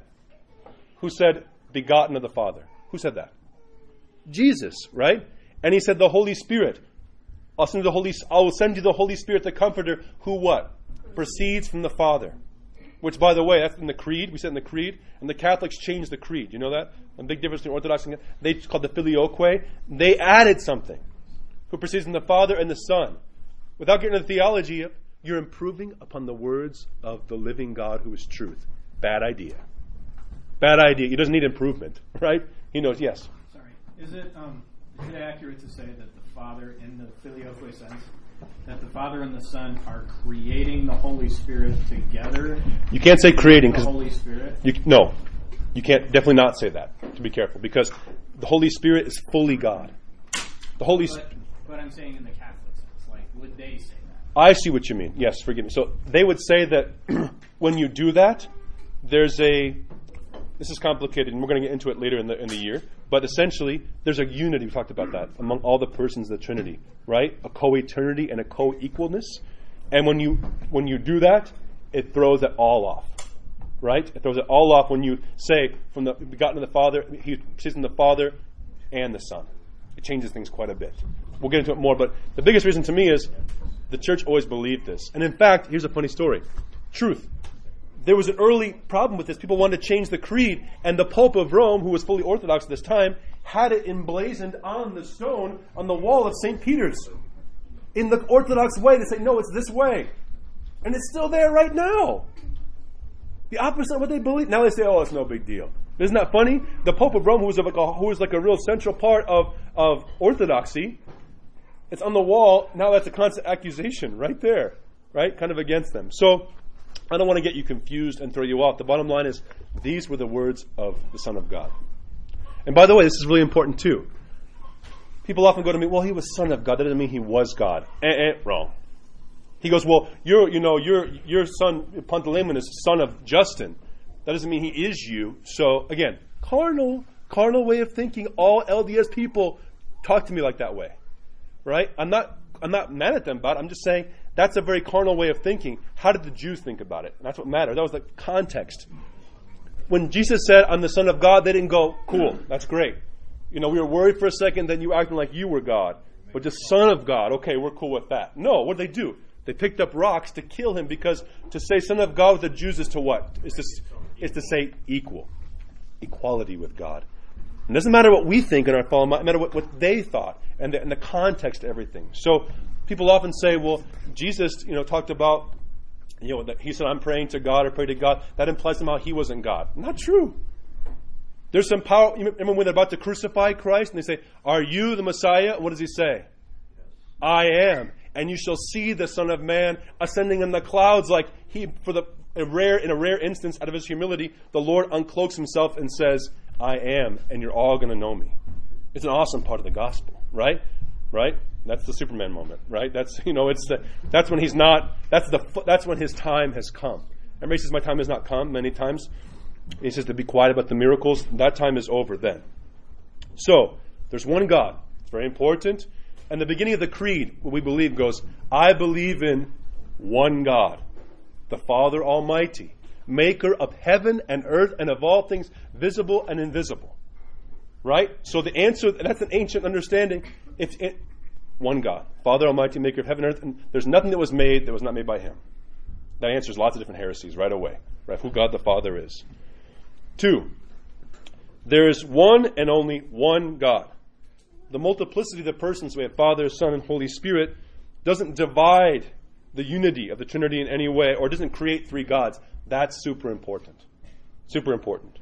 begotten of the Father? Who said that? Jesus, right? And He said the Holy Spirit. I will send you the Holy Spirit, the Comforter, who what? Proceeds from the Father. Which, by the way, that's in the Creed. We said in the Creed. And the Catholics changed the Creed. You know that? A big difference between Orthodox and they called the Filioque. They added something. Who proceeds from the Father and the Son. Without getting into theology, you're improving upon the words of the living God who is truth. Bad idea. Bad idea. He doesn't need improvement, right? He knows, yes. Sorry. Is it accurate to say that the Father, in the Filioque sense, that the Father and the Son are creating the Holy Spirit together? You can't say creating. The Holy Spirit? No. You can't definitely not say that. To be careful. Because the Holy Spirit is fully God. The Holy Spirit. But I'm saying in the Catholic sense. Like, would they say that? I see what you mean. Yes, forgive me. So they would say that when you do that, this is complicated, and we're going to get into it later in the year, but essentially, there's a unity, we talked about that, among all the persons of the Trinity, right? A co-eternity and a co-equalness. And when you do that, it throws it all off, right? It throws it all off when you say, from the begotten of the Father, He proceeds from the Father and the Son. It changes things quite a bit. We'll get into it more, but the biggest reason to me is The church always believed this. And in fact, here's a funny story. Truth. There was an early problem with this. People wanted to change the creed, and the Pope of Rome, who was fully Orthodox at this time, had it emblazoned on the stone on the wall of St. Peter's. In the Orthodox way, they say, no, it's this way. And it's still there right now. The opposite of what they believe. Now they say, oh, it's no big deal. Isn't that funny? The Pope of Rome, who was like a real central part of Orthodoxy, it's on the wall. Now that's a constant accusation right there, right? Kind of against them. So I don't want to get you confused and throw you off. The bottom line is these were the words of the Son of God. And by the way, this is really important too. People often go to me, well, he was Son of God. That doesn't mean he was God. Wrong. He goes, well, your son, Pantaleimon, is son of Justin. That doesn't mean he is you. So, again, carnal way of thinking. All LDS people talk to me like that way. Right? I'm not mad at them about it. I'm just saying that's a very carnal way of thinking. How did the Jews think about it? And that's what mattered. That was the context. When Jesus said, I'm the Son of God, they didn't go, cool, that's great. We were worried for a second, then you acting like you were God. But just Son of God, okay, we're cool with that. No, what did they do? They picked up rocks to kill him, because to say Son of God with the Jews is to what? Is to say equal. Equality with God. It doesn't matter what we think in our fall, it matters what they thought and the context of everything. So people often say, well, Jesus, talked about, that he said, I'm praying to God or pray to God. That implies somehow he wasn't God. Not true. There's some power. You remember when they're about to crucify Christ and they say, are you the Messiah? What does he say? I am. And you shall see the Son of Man ascending in the clouds like in a rare instance, out of his humility, the Lord uncloaks himself and says, I am, and you're all going to know me. It's an awesome part of the gospel, right? Right? That's the Superman moment, right? That's that's when he's not. That's when his time has come. Everybody says my time has not come many times. He says to be quiet about the miracles. That time is over then. So there's one God. It's very important. And the beginning of the creed, what we believe goes, I believe in one God, the Father Almighty, maker of heaven and earth and of all things visible and invisible. Right? So the answer, that's an ancient understanding. One God, Father Almighty, maker of heaven and earth, and there's nothing that was made that was not made by him. That answers lots of different heresies right away. Right? Who God the Father is. 2, there is one and only one God. The multiplicity of the persons, we have Father, Son, and Holy Spirit, doesn't divide the unity of the Trinity in any way, or doesn't create three gods. That's super important. Super important.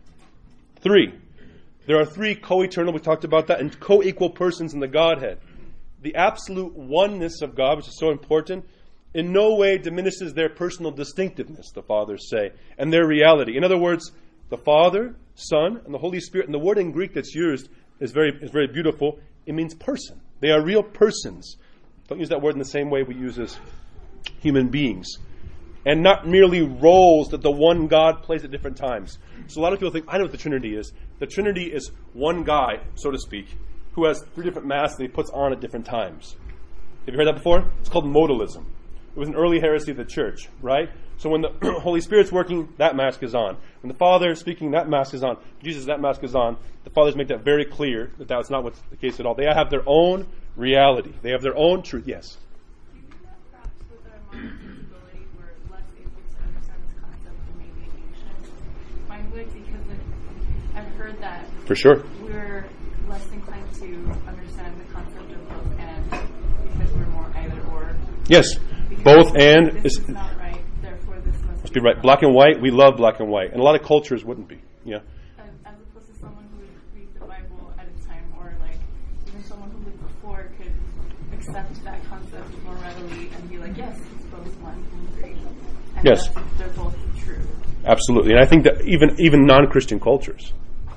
3, there are three co-eternal, we talked about that, and co-equal persons in the Godhead. The absolute oneness of God, which is so important, in no way diminishes their personal distinctiveness, the Fathers say, and their reality. In other words, the Father, Son, and the Holy Spirit, and the word in Greek that's used is very beautiful. It means person. They are real persons. Don't use that word in the same way we use as human beings. And not merely roles that the one God plays at different times. So a lot of people think, I know what the Trinity is. The Trinity is one guy, so to speak, who has three different masks that he puts on at different times. Have you heard that before? It's called modalism. It was an early heresy of the church, right? So when the Holy Spirit's working, that mask is on. When the Father is speaking, that mask is on. Jesus, that mask is on. The Fathers make that very clear that that's not what's the case at all. They have their own reality. They have their own truth. Yes? Do you think that perhaps with our modern sensibility, we're less able to understand this concept than maybe ancient language? Because I've heard that For sure. we're less inclined to understand the concept of both and because we're more either or. Yes. Because Both and this is not right, therefore this must be right. Black and white, we love black and white. And a lot of cultures wouldn't be. Yeah. As opposed to someone who would read the Bible at a time, or like even someone who lived before could accept that concept more readily and be like, yes, it's both one and three. And Yes. they're both true. Absolutely. And I think that even non-Christian cultures.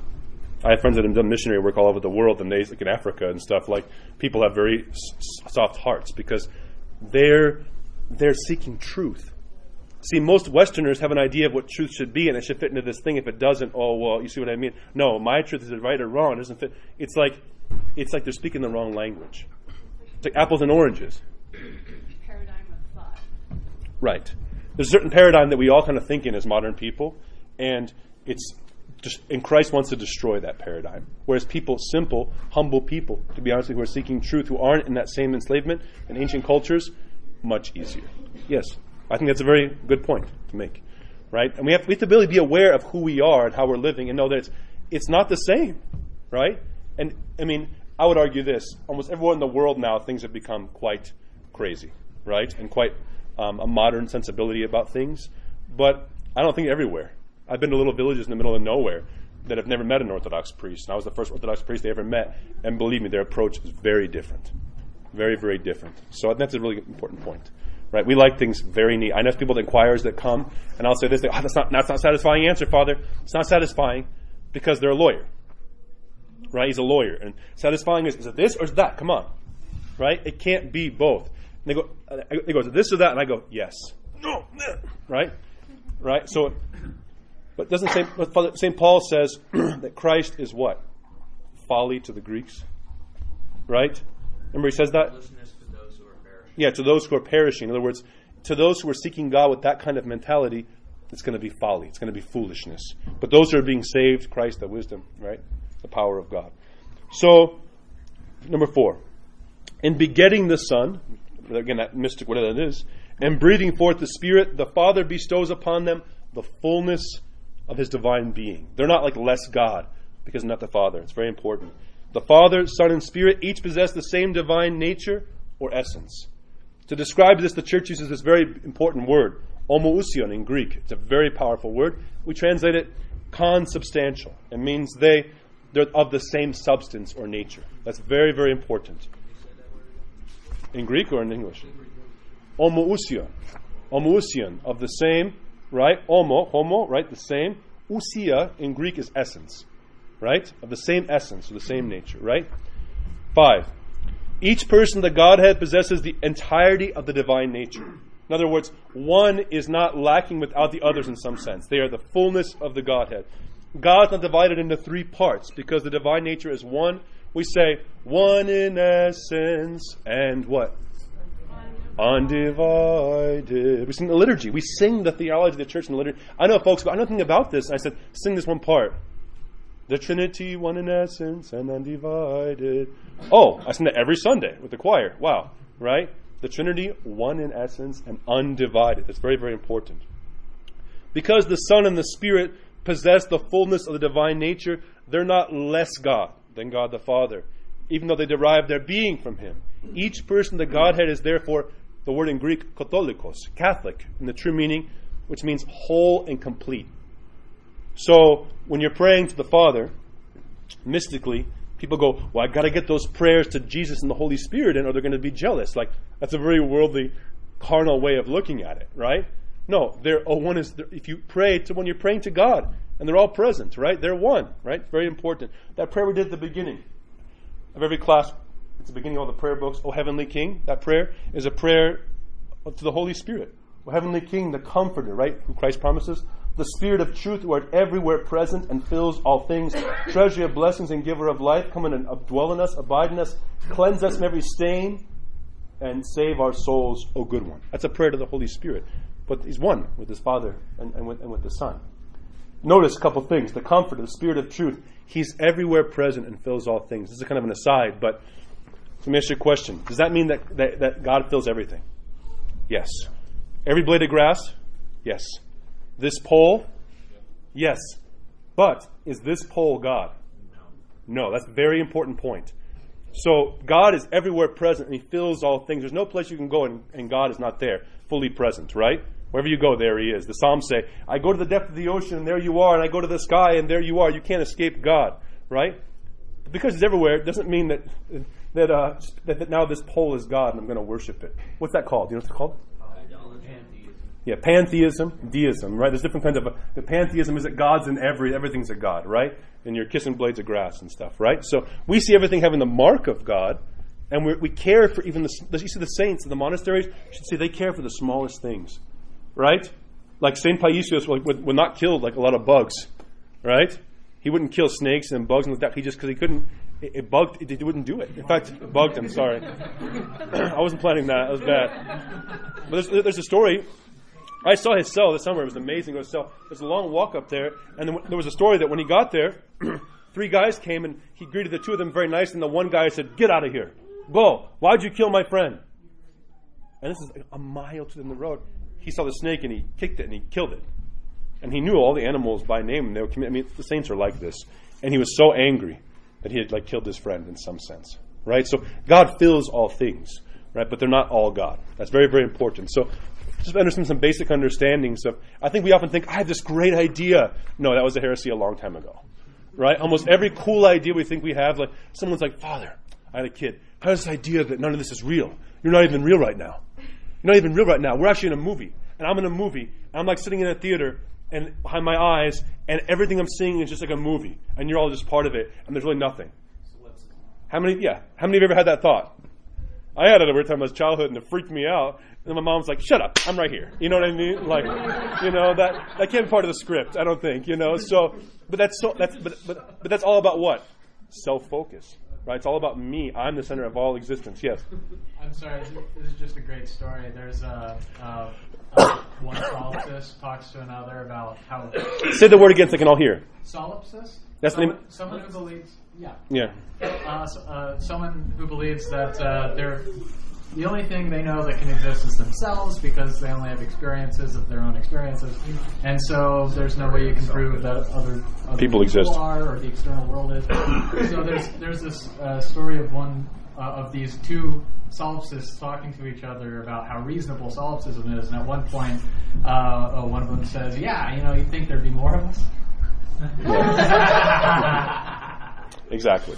I have friends that have done missionary work all over the world, and they, like in Africa and stuff, like people have very soft hearts because they're seeking truth. See, most Westerners have an idea of what truth should be, and it should fit into this thing. If it doesn't, oh, well, you see what I mean? No, my truth is it right or wrong. It doesn't fit. It's like they're speaking the wrong language. It's like apples and oranges. Paradigm of thought. Right. There's a certain paradigm that we all kind of think in as modern people, and Christ wants to destroy that paradigm. Whereas people, simple, humble people, to be honest with you, who are seeking truth, who aren't in that same enslavement in ancient cultures, much easier. Yes, I think that's a very good point to make, right? And we have to really be aware of who we are and how we're living and know that it's not the same, right? And, I mean, I would argue this. Almost everywhere in the world now, things have become quite crazy, right? And quite a modern sensibility about things. But I don't think everywhere. I've been to little villages in the middle of nowhere that have never met an Orthodox priest. And I was the first Orthodox priest they ever met. And believe me, their approach is very different. Very, very different. So that's a really important point, right? We like things very neat. I know people that inquirers that come, and I'll say this, that's not a satisfying answer, Father. It's not satisfying because they're a lawyer, right? He's a lawyer. And satisfying is it this or is it that? Come on, right? It can't be both. And they go, is it this or that? And I go, yes. No, right? Right? So, but doesn't St. Paul says that Christ is what? Folly to the Greeks, right? Remember he says that? Foolishness to those who are perishing. Yeah, to those who are perishing. In other words, to those who are seeking God with that kind of mentality, it's going to be folly. It's going to be foolishness. But those who are being saved, Christ, the wisdom, right? The power of God. So, number 4. In begetting the Son, again, that mystic, whatever that is, and breathing forth the Spirit, the Father bestows upon them the fullness of His divine being. They're not like less God because they're not the Father. It's very important. The Father, Son, and Spirit each possess the same divine nature or essence. To describe this, the Church uses this very important word, homoousion in Greek. It's a very powerful word. We translate it consubstantial. It means they're of the same substance or nature. That's very, very important. In Greek or in English? Homoousion. Homoousion, of the same, right? Homo, right? The same. Ousia in Greek is essence. Right? Of the same essence, or the same nature, right? 5. Each person of the Godhead possesses the entirety of the divine nature. In other words, one is not lacking without the others in some sense. They are the fullness of the Godhead. God's not divided into 3 parts because the divine nature is one. We say, one in essence and what? Undivided. We sing the liturgy. We sing the theology of the church in the liturgy. I know folks go, I know nothing about this. And I said, sing this one part. The Trinity, one in essence and undivided. Oh, I sing that every Sunday with the choir. Wow, right? The Trinity, one in essence and undivided. That's very, very important. Because the Son and the Spirit possess the fullness of the divine nature, they're not less God than God the Father, even though they derive their being from Him. Each person of the Godhead is therefore, the word in Greek, katholikos, Catholic, in the true meaning, which means whole and complete. So, when you're praying to the Father, mystically, people go, well, I've got to get those prayers to Jesus and the Holy Spirit in or they're going to be jealous. Like, that's a very worldly, carnal way of looking at it, right? No, if you pray to when you're praying to God, and they're all present, right? They're one, right? Very important. That prayer we did at the beginning of every class, it's the beginning of all the prayer books, O Heavenly King, that prayer is a prayer to the Holy Spirit. O Heavenly King, the Comforter, right? Who Christ promises. The Spirit of truth who art everywhere present and fills all things, treasure of blessings and giver of life, come and dwell in us, abide in us, cleanse us from every stain, and save our souls, O good one. That's a prayer to the Holy Spirit. But He's one with His Father and with the Son. Notice a couple things. The Comforter, the Spirit of truth, He's everywhere present and fills all things. This is kind of an aside, but let me ask you a question. Does that mean that God fills everything? Yes. Every blade of grass? Yes. This pole? Yes. But is this pole God? No. That's a very important point. So God is everywhere present and He fills all things. There's no place you can go and God is not there, fully present, right? Wherever you go, there He is. The Psalms say, I go to the depth of the ocean and there you are, and I go to the sky and there you are. You can't escape God, right? Because He's everywhere, it doesn't mean that now this pole is God and I'm going to worship it. What's that called? Do you know what it's called? Yeah, pantheism, deism, right? There's different kinds of... the pantheism is that God's in everything's a God, right? And you're kissing blades of grass and stuff, right? So we see everything having the mark of God, and we care for even you see the saints in the monasteries, you should see they care for the smallest things, right? Like St. Paisios would not kill like a lot of bugs, right? He wouldn't kill snakes and bugs and like that. Because he couldn't... It wouldn't do it. In fact, it bugged him, sorry. I wasn't planning that. That was bad. But there's a story... I saw his cell this summer. It was amazing. There's a long walk up there. And there was a story that when he got there, 3 guys came and he greeted the 2 of them very nice. And the one guy said, get out of here. Go. Why'd you kill my friend? and this is a mile to the road. He saw the snake and he kicked it and he killed it. And he knew all the animals by name. And they would the saints are like this. And he was so angry that he had killed his friend in some sense, right? So God fills all things, right? But they're not all God. That's very, very important. So just understand some basic understandings of. I think we often think, I have this great idea. No, that was a heresy a long time ago, right? Almost every cool idea we think we have, like someone's like, Father, I had a kid. I have this idea that none of this is real. You're not even real right now. You're not even real right now. We're actually in a movie, and I'm in a movie, and I'm sitting in a theater. And behind my eyes, and everything I'm seeing is just like a movie, and you're all just part of it, and there's really nothing. How many of you ever had that thought? I had it every time I was childhood, and it freaked me out. And my mom's like, "Shut up, I'm right here." You know what I mean? Like, that can't be part of the script. I don't think. So, but that's all about what? Self-focus, right? It's all about me. I'm the center of all existence. Yes. I'm sorry. This is just a great story. There's one solipsist talks to another about how. Say the word again so I can all hear. Solipsist? That's the name. Someone who believes. Yeah. Yeah. Someone who believes that the only thing they know that can exist is themselves because they only have experiences of their own experiences, and so there's no way you can prove that other people exist are or the external world is. So there's this story of one of these two solipsists talking to each other about how reasonable solipsism is, and at one point, one of them says, "Yeah, you'd think there'd be more of us." Exactly.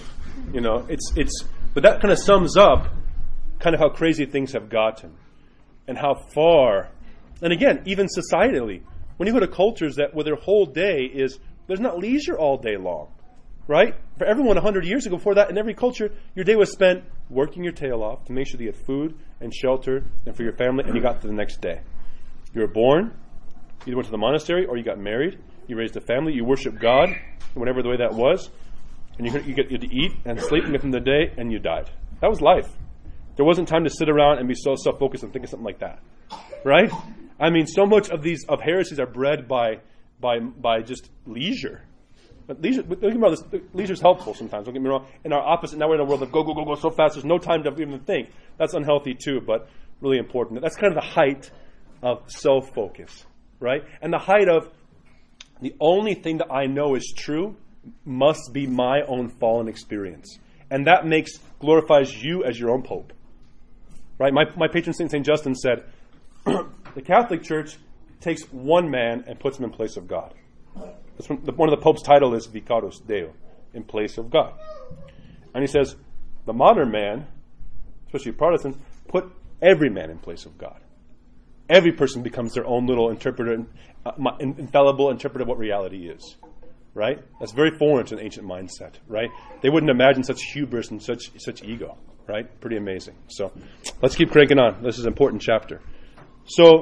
But that kind of sums up kind of how crazy things have gotten, and how far. And again, even societally, when you go to cultures where their whole day is there's not leisure all day long. Right? For everyone 100 years ago, before that, in every culture, your day was spent working your tail off to make sure that you had food and shelter and for your family, and you got to the next day. You were born, you went to the monastery, or you got married, you raised a family, you worshiped God, whatever the way that was, and you get to eat and sleep and get through the day, and you died. That was life. There wasn't time to sit around and be so self-focused and think of something like that. Right? I mean, so much of heresies are bred by just leisure. But leisure is helpful sometimes. Don't get me wrong. In our opposite, now we're in a world of go so fast. There's no time to even think. That's unhealthy too, but really important. That's kind of the height of self-focus, right? And the height of the only thing that I know is true must be my own fallen experience, and that glorifies you as your own pope, right? My patron saint Saint Justin said, the Catholic Church takes one man and puts him in place of God. One of the Pope's title is Vicarus Deo, in place of God. And he says, the modern man, especially Protestants, put every man in place of God. Every person becomes their own little interpreter, infallible interpreter of what reality is. Right? That's very foreign to an ancient mindset, right? They wouldn't imagine such hubris and such ego, right? Pretty amazing. So let's keep cranking on. This is an important chapter. So,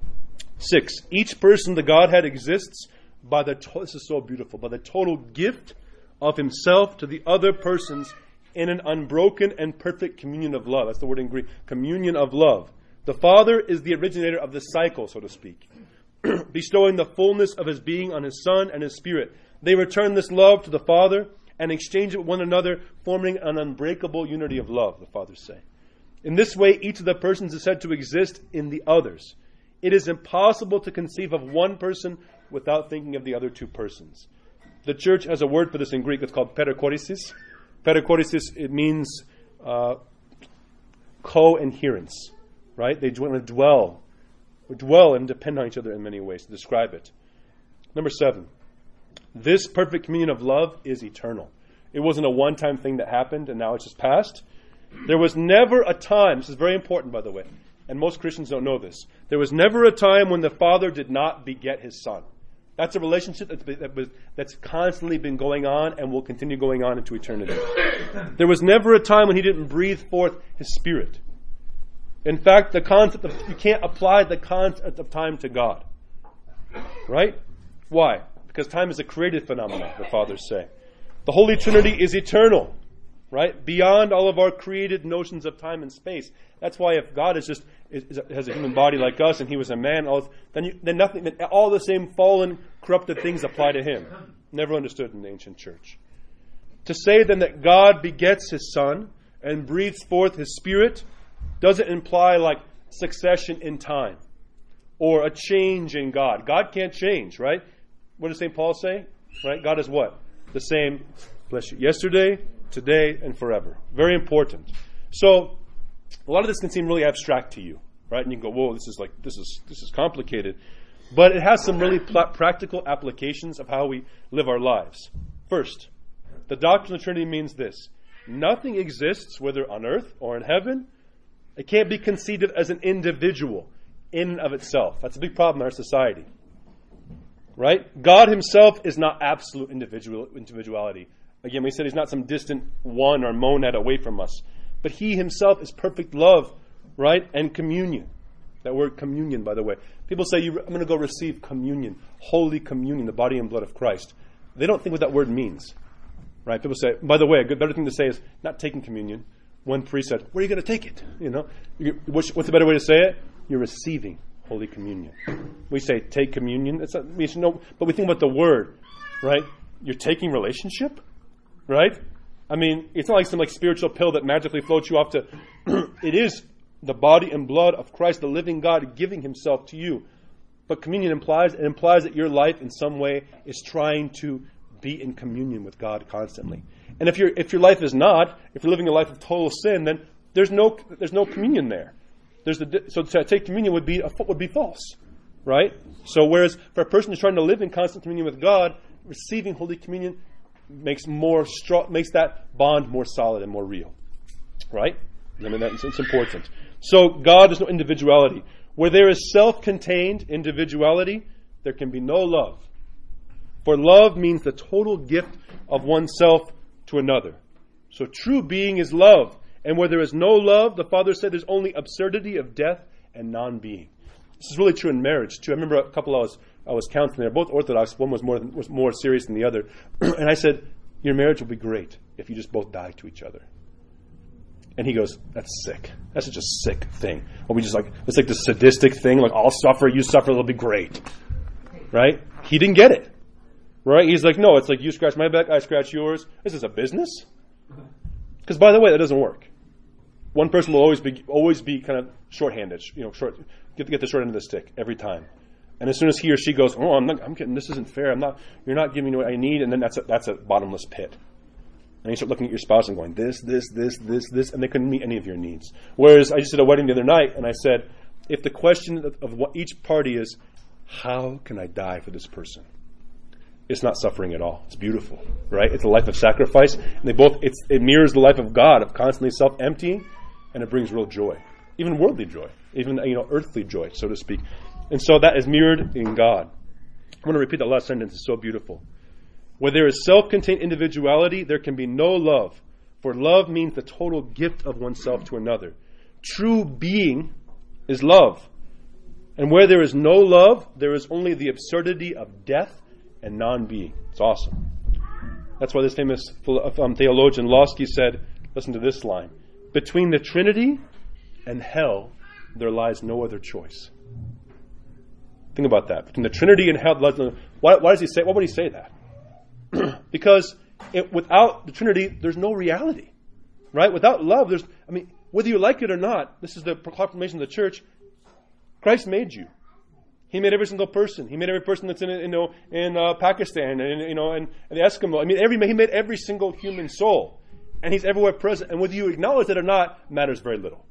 6. Each person, the Godhead, exists this is so beautiful, by the total gift of himself to the other persons in an unbroken and perfect communion of love. That's the word in Greek, communion of love. The Father is the originator of the cycle, so to speak, bestowing the fullness of his being on his Son and his Spirit. They return this love to the Father and exchange it with one another, forming an unbreakable unity of love, the Fathers say. In this way, each of the persons is said to exist in the others. It is impossible to conceive of one person without thinking of the other two persons. The Church has a word for this in Greek. It's called perichoresis. Perichoresis, it means co-inherence, right? They dwell and depend on each other in many ways to describe it. Number 7. This perfect communion of love is eternal. It wasn't a one-time thing that happened and now it's just past. There was never a time, this is very important by the way, and most Christians don't know this, there was never a time when the Father did not beget his Son. That's a relationship that's constantly been going on and will continue going on into eternity. There was never a time when he didn't breathe forth his Spirit. In fact, you can't apply the concept of time to God. Right? Why? Because time is a created phenomenon, the Fathers say. The Holy Trinity is eternal, right? Beyond all of our created notions of time and space. That's why if God has a human body like us and he was a man, then all the same fallen, corrupted things apply to him. Never understood in the ancient church. To say then that God begets his Son and breathes forth his Spirit doesn't imply like succession in time or a change in God. God can't change, right? What does St. Paul say? Right? God is what? The same, bless you, yesterday, today, and forever. Very important. So a lot of this can seem really abstract to you, right? And you can go, whoa, this is complicated. But it has some really practical applications of how we live our lives. First, the doctrine of the Trinity means this. Nothing exists, whether on earth or in heaven. It can't be conceived of as an individual in and of itself. That's a big problem in our society. Right? God himself is not absolute individuality. Again, we said he's not some distant one or monad away from us. But he himself is perfect love, right? And communion. That word communion, by the way. People say, I'm going to go receive communion, Holy Communion, the body and blood of Christ. They don't think what that word means. Right? People say, by the way, a better thing to say is not taking communion. One priest said, where are you going to take it? What's the better way to say it? You're receiving Holy Communion. We say take communion. But we think about the word, right? You're taking relationship, right? I mean, it's not like some spiritual pill that magically floats you off to. It is the body and blood of Christ, the living God, giving himself to you. But communion implies that your life in some way is trying to be in communion with God constantly. And if your life is not, if you're living a life of total sin, then there's no communion there. So to take communion would be false, right? So whereas for a person who's trying to live in constant communion with God, receiving Holy Communion makes that bond more solid and more real, right? I mean, it's important. So God is no individuality. Where there is self-contained individuality, there can be no love. For love means the total gift of oneself to another. So true being is love. And where there is no love, the Father said there's only absurdity of death and non-being. This is really true in marriage too. I remember a couple I was counseling. They're both Orthodox. One was more serious than the other. And I said, your marriage will be great if you just both die to each other. And he goes, that's sick. That's such a sick thing. Or we just it's like the sadistic thing, like I'll suffer, you suffer, it'll be great. Right? He didn't get it. Right? He's like, no, it's like you scratch my back, I scratch yours. This is a business. Because by the way, that doesn't work. One person will always be kind of shorthanded, get the short end of the stick every time. And as soon as he or she goes, I'm getting, this isn't fair. You're not giving me what I need, and then that's a bottomless pit. And you start looking at your spouse and going, this, and they couldn't meet any of your needs. Whereas I just did a wedding the other night, and I said, if the question of what each party is, how can I die for this person? It's not suffering at all. It's beautiful, right? It's a life of sacrifice, and it mirrors the life of God, of constantly self-emptying, and it brings real joy, even worldly joy, even earthly joy, so to speak. And so that is mirrored in God. I want to repeat that last sentence. It's so beautiful. Where there is self-contained individuality, there can be no love. For love means the total gift of oneself to another. True being is love. And where there is no love, there is only the absurdity of death and non-being. It's awesome. That's why this famous theologian Losky said, listen to this line, between the Trinity and hell, there lies no other choice. Think about that. Between the Trinity and hell, why does he say? Why would he say that? Because without the Trinity, there's no reality, right? Without love, whether you like it or not, this is the proclamation of the church. Christ made you. He made every single person. He made every person that's in Pakistan and the Eskimo. He made every single human soul, and He's everywhere present. And whether you acknowledge it or not matters very little,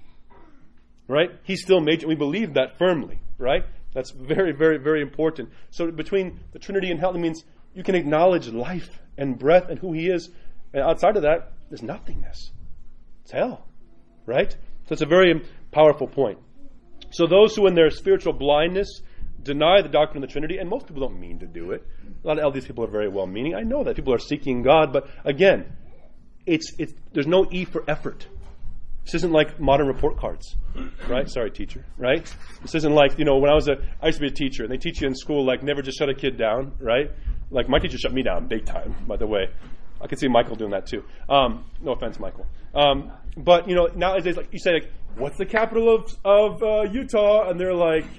right? He still made you. We believe that firmly, right? That's very, very, very important. So between the Trinity and hell, it means you can acknowledge life and breath and who He is. And outside of that, there's nothingness. It's hell, right? So it's a very powerful point. So those who in their spiritual blindness deny the doctrine of the Trinity, and most people don't mean to do it. A lot of LDS people are very well-meaning. I know that people are seeking God, but again, there's no E for effort. This isn't like modern report cards, right? Sorry, teacher, right? This isn't like, when I used to be a teacher, and they teach you in school, never just shut a kid down, right? My teacher shut me down big time, by the way. I could see Michael doing that too. No offense, Michael. But, nowadays, you say, what's the capital of Utah? And they're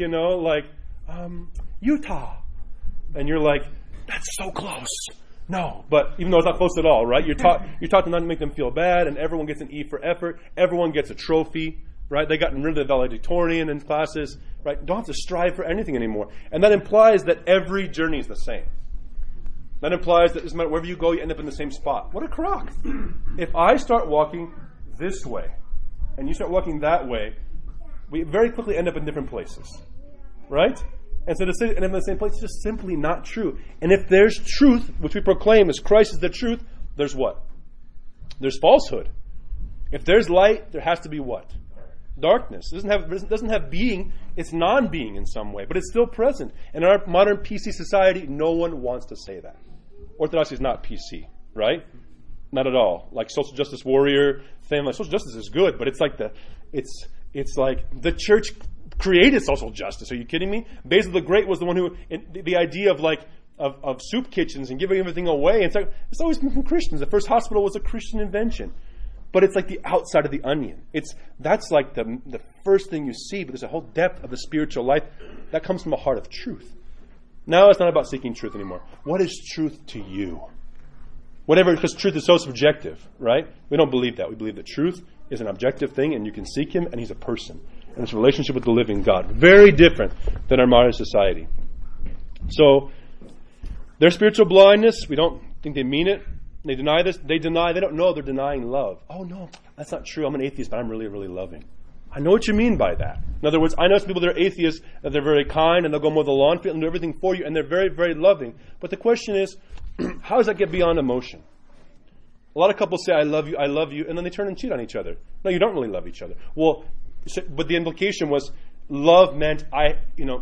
Utah. And you're like, that's so close. No, but even though it's not close at all, right? You're taught to not make them feel bad, and everyone gets an E for effort. Everyone gets a trophy, right? They gotten rid of the valedictorian in classes, right? Don't have to strive for anything anymore. And that implies that every journey is the same. That implies that it doesn't matter wherever you go, you end up in the same spot. What a crock. If I start walking this way and you start walking that way, we very quickly end up in different places, right? And so to say end up in the same place is just simply not true. And if there's truth, which we proclaim as Christ is the truth, there's what? There's falsehood. If there's light, there has to be what? Darkness. It doesn't have being. It's non-being in some way, but it's still present. In our modern PC society, no one wants to say that. Orthodoxy is not PC, right? Not at all. Like social justice warrior thing. Like social justice is good, but it's like it's like the church created social justice. Are you kidding me? Basil the Great was the one who the idea of soup kitchens and giving everything away. It's always been from Christians. The first hospital was a Christian invention. But it's like the outside of the onion. That's like the first thing you see, but there's a whole depth of the spiritual life that comes from a heart of truth. Now it's not about seeking truth anymore. What is truth to you? Whatever, because truth is so subjective, right? We don't believe that. We believe that truth is an objective thing, and you can seek him, and he's a person. And it's a relationship with the living God. Very different than our modern society. So, their spiritual blindness, we don't think they mean it. They deny this. They don't know they're denying love. Oh, no, that's not true. I'm an atheist, but I'm really, really loving. I know what you mean by that. In other words, I know some people that are atheists, that they're very kind, and they'll go mow the lawn and do everything for you, and they're very, very loving. But the question is, how does that get beyond emotion? A lot of couples say, I love you, and then they turn and cheat on each other. No, you don't really love each other. Well, but the implication was, love meant, I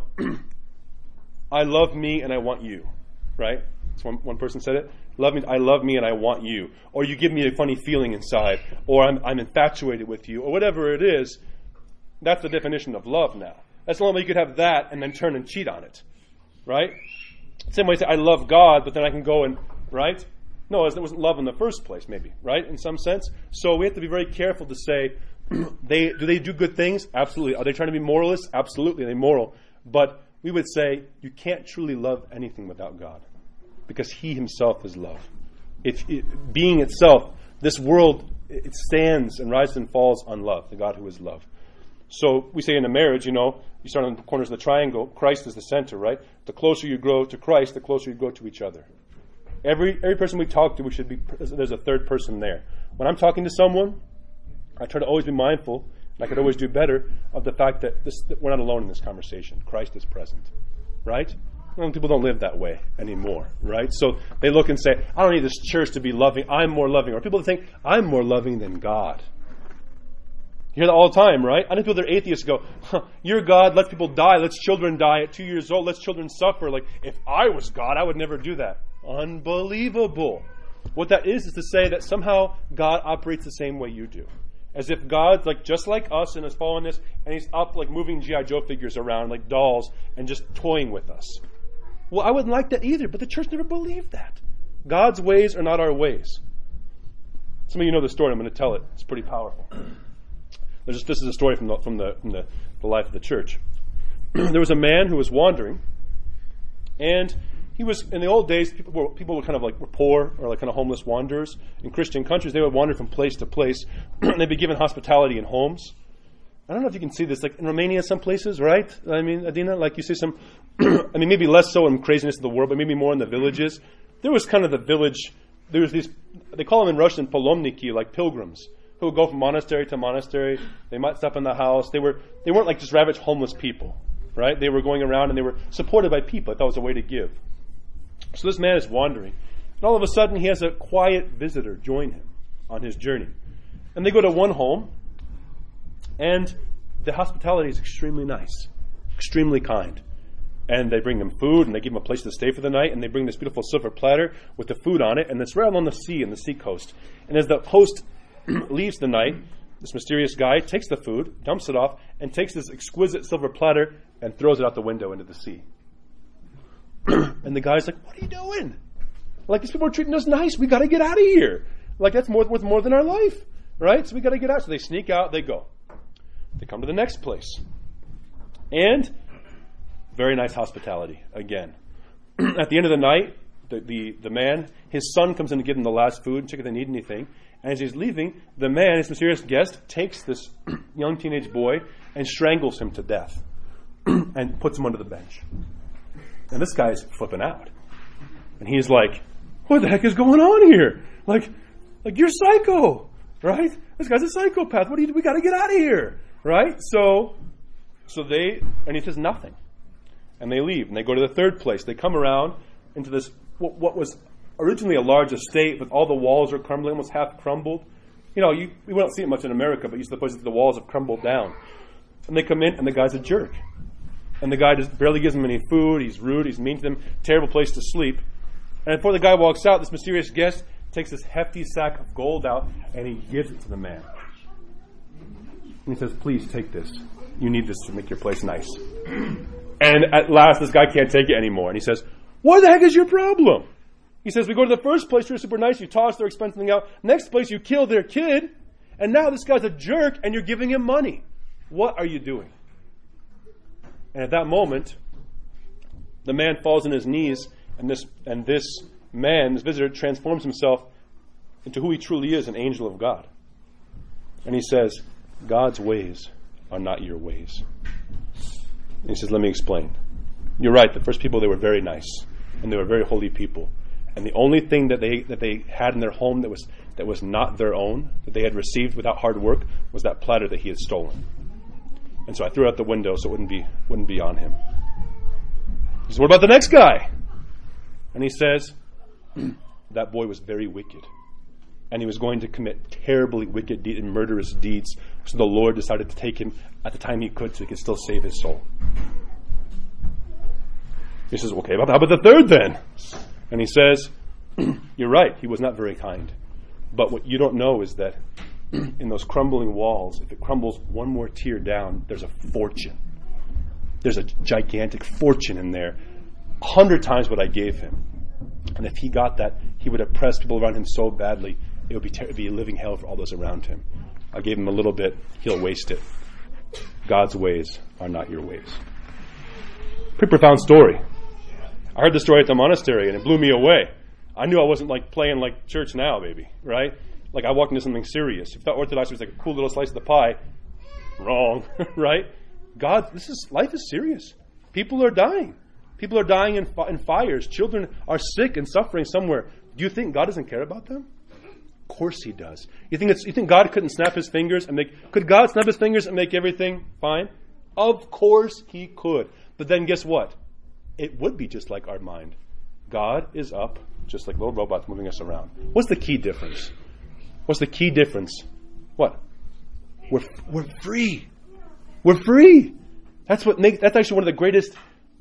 love me and I want you, right? So one person said it. Love means I love me and I want you. Or you give me a funny feeling inside. Or I'm infatuated with you. Or whatever it is. That's the definition of love now. That's the only way you could have that and then turn and cheat on it. Right? Same way you say, I love God, but then I can go and, right? No, it wasn't love in the first place, maybe. Right? In some sense. So we have to be very careful to say, do they do good things? Absolutely. Are they trying to be moralists? Absolutely. They're moral. But we would say, you can't truly love anything without God. Because he himself is love. Being itself, this world, it stands and rises and falls on love, the God who is love. So we say in a marriage, you start on the corners of the triangle, Christ is the center, right? The closer you grow to Christ, the closer you grow to each other. Every person we talk to, there's a third person there. When I'm talking to someone, I try to always be mindful, and I could always do better, of the fact that we're not alone in this conversation. Christ is present, right? People don't live that way anymore, right? So they look and say, I don't need this church to be loving. I'm more loving. Or people think, I'm more loving than God. You hear that all the time, right? I know people that are atheists go, your God lets people die. Lets children die at 2 years old. Lets children suffer. Like, if I was God, I would never do that. Unbelievable. What that is to say that somehow God operates the same way you do. As if God's just like us and has fallenness, and he's up like moving G.I. Joe figures around like dolls and just toying with us. Well, I wouldn't like that either, but the church never believed that. God's ways are not our ways. Some of you know the story. I'm going to tell it. It's pretty powerful. This is a story from the life of the church. There was a man who was wandering, and he was, in the old days, people were kind of were poor or kind of homeless wanderers. In Christian countries, they would wander from place to place, and they'd be given hospitality in homes. I don't know if you can see this, in Romania, some places, right? I mean, Adina, you see some, maybe less so in craziness of the world, but maybe more in the villages. There was kind of the village, there was these, they call them in Russian palomniki, like pilgrims, who would go from monastery to monastery. They might stop in the house. They weren't just ravaged homeless people, right? They were going around and they were supported by people. I thought it was a way to give. So this man is wandering. And all of a sudden, he has a quiet visitor join him on his journey. And they go to one home, and the hospitality is extremely nice, extremely kind. And they bring him food, and they give him a place to stay for the night, and they bring this beautiful silver platter with the food on it, and it's right on the sea, in the sea coast. And as the host leaves the night, this mysterious guy takes the food, dumps it off, and takes this exquisite silver platter and throws it out the window into the sea. And the guy's like, what are you doing? These people are treating us nice. We got to get out of here. That's worth more than our life, right? So we got to get out. So they sneak out. They go. They come to the next place. And very nice hospitality again. At the end of the night, the man, his son comes in to give them the last food, check if they need anything. And as he's leaving, the man, his mysterious guest, takes this young teenage boy and strangles him to death and puts him under the bench. And this guy's flipping out. And he's like, what the heck is going on here? Like you're psycho, right? This guy's a psychopath. We got to get out of here, right? So he says nothing. And they leave, and they go to the third place. They come around into this, what was originally a large estate, but all the walls are crumbling, almost half crumbled. We don't see it much in America, but you see the places the walls have crumbled down. And they come in, and the guy's a jerk. And the guy just barely gives them any food. He's rude. He's mean to them. Terrible place to sleep. And before the guy walks out, this mysterious guest takes this hefty sack of gold out, and he gives it to the man. And he says, please take this. You need this to make your place nice. And at last, this guy can't take it anymore. And he says, what the heck is your problem? He says, we go to the first place, you're super nice, you toss their expensive thing out. Next place, you kill their kid. And now this guy's a jerk, and you're giving him money. What are you doing? And at that moment, the man falls on his knees, and this man, this visitor, transforms himself into who he truly is, an angel of God. And he says, God's ways are not your ways. And he says, let me explain. You're right, the first people, they were very nice, and they were very holy people. And the only thing that they had in their home that was not their own, that they had received without hard work, was that platter that he had stolen. And so I threw it out the window so it wouldn't be on him. He says, what about the next guy? And he says, that boy was very wicked. And he was going to commit terribly wicked and murderous deeds. So the Lord decided to take him at the time he could so he could still save his soul. He says, okay, how about the third then? And he says, you're right, he was not very kind. But what you don't know is that in those crumbling walls, if it crumbles one more tier down, there's a fortune. There's a gigantic fortune in there, 100 times what I gave him. And if he got that, he would oppress people around him so badly, it would be a living hell for all those around him. I gave him a little bit, he'll waste it. God's ways are not your ways. Pretty profound story. I heard the story at the monastery, and it blew me away. I knew I wasn't playing like church now, baby, right? Like I walked into something serious. If that Orthodox was like a cool little slice of the pie, wrong, right? Life is serious. People are dying. People are dying in fires. Children are sick and suffering somewhere. Do you think God doesn't care about them? Of course He does. You think God couldn't snap His fingers and could God snap His fingers and make everything fine? Of course He could. But then guess what? It would be just like our mind. God is up, just like little robots moving us around. What's the key difference? What's the key difference? What? We're free. We're free. That's actually one of the greatest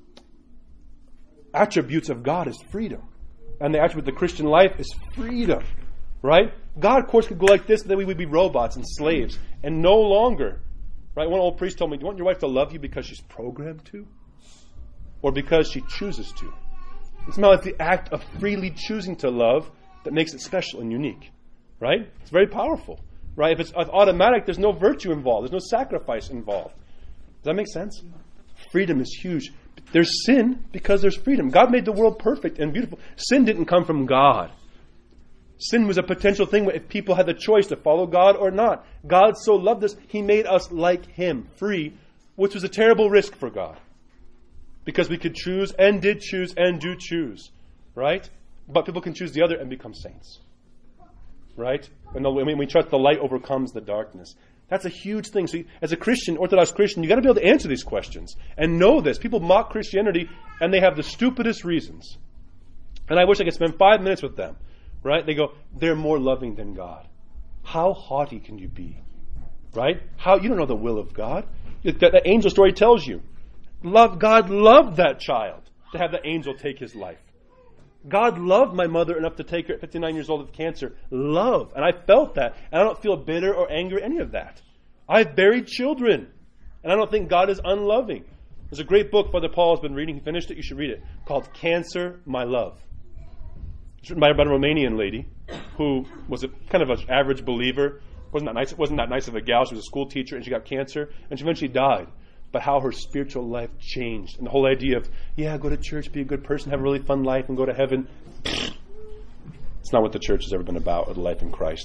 attributes of God is freedom. And the attribute of the Christian life is freedom. Right? God, of course, could go like this, but then we would be robots and slaves. And no longer. Right? One old priest told me, do you want your wife to love you because she's programmed to? Or because she chooses to? It's not like the act of freely choosing to love that makes it special and unique. Right? It's very powerful. Right? If it's automatic, there's no virtue involved. There's no sacrifice involved. Does that make sense? Freedom is huge. There's sin because there's freedom. God made the world perfect and beautiful. Sin didn't come from God. Sin was a potential thing if people had the choice to follow God or not. God so loved us, He made us like Him, free, which was a terrible risk for God. Because we could choose and did choose and do choose. Right? But people can choose the other and become saints. Right? When we trust the light overcomes the darkness. That's a huge thing. So as a Christian, Orthodox Christian, you got to be able to answer these questions. And know this. People mock Christianity and they have the stupidest reasons. And I wish I could spend 5 minutes with them. Right? They go, they're more loving than God. How haughty can you be? Right? You don't know the will of God. The angel story tells you. God loved that child to have the angel take his life. God loved my mother enough to take her at 59 years old with cancer. Love. And I felt that. And I don't feel bitter or angry or any of that. I've buried children. And I don't think God is unloving. There's a great book Father Paul has been reading. He finished it. You should read it. Called Cancer, My Love. It's written by a Romanian lady who was a kind of an average believer. Wasn't that nice of a gal. She was a school teacher and she got cancer and she eventually died. But how her spiritual life changed. And the whole idea of, go to church, be a good person, have a really fun life and go to heaven. It's not what the church has ever been about, or the life in Christ.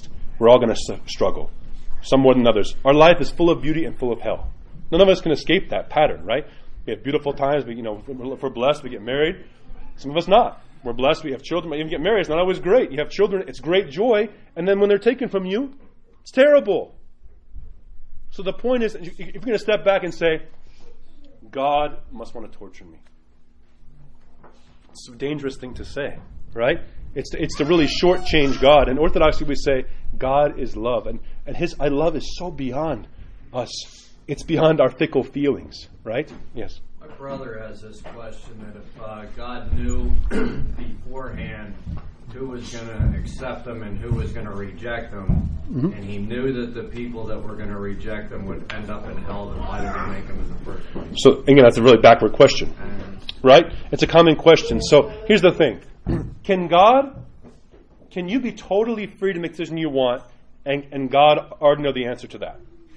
we're all going to struggle, some more than others. Our life is full of beauty and full of hell. None of us can escape that pattern, right? We have beautiful times. If we're blessed, we get married. Some of us not. We're blessed. We have children. But even get married, it's not always great. You have children, it's great joy. And then when they're taken from you, it's terrible. So the point is, if you're going to step back and say, God must want to torture me. It's a dangerous thing to say, right? It's to really shortchange God. In Orthodoxy, we say, God is love. And His I love is so beyond us. It's beyond our fickle feelings, right? Yes. My brother has this question that if God knew beforehand who was going to accept them and who was going to reject them, and He knew that the people that were going to reject them would end up in hell, then why did He make them in the first place? So, again, that's a really backward question, right? It's a common question. So, here's the thing. Can you be totally free to make the decision you want, and God already know the answer to that?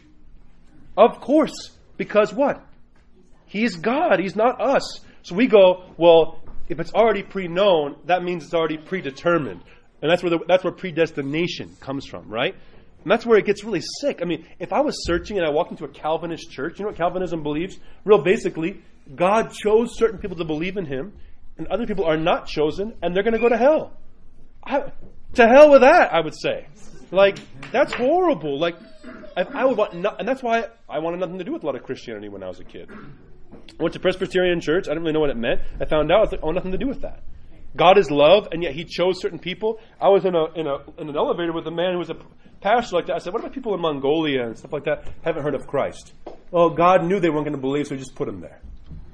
Of course. Because what? He's God. He's not us. So we go, well, if it's already pre-known, that means it's already predetermined. And that's where predestination comes from, right? And that's where it gets really sick. I mean, if I was searching and I walked into a Calvinist church, you know what Calvinism believes? Real basically, God chose certain people to believe in Him, and other people are not chosen, and they're going to go to hell. To hell with that, I would say. Like, that's horrible. Like, I would want, and that's why I wanted nothing to do with a lot of Christianity when I was a kid. I went to Presbyterian church. I didn't really know what it meant. I found out I want nothing to do with that. God is love, and yet He chose certain people. I was in an elevator with a man who was a pastor like that. I said, "What about people in Mongolia and stuff like that? Haven't heard of Christ?" Well, God knew they weren't going to believe, so He just put them there.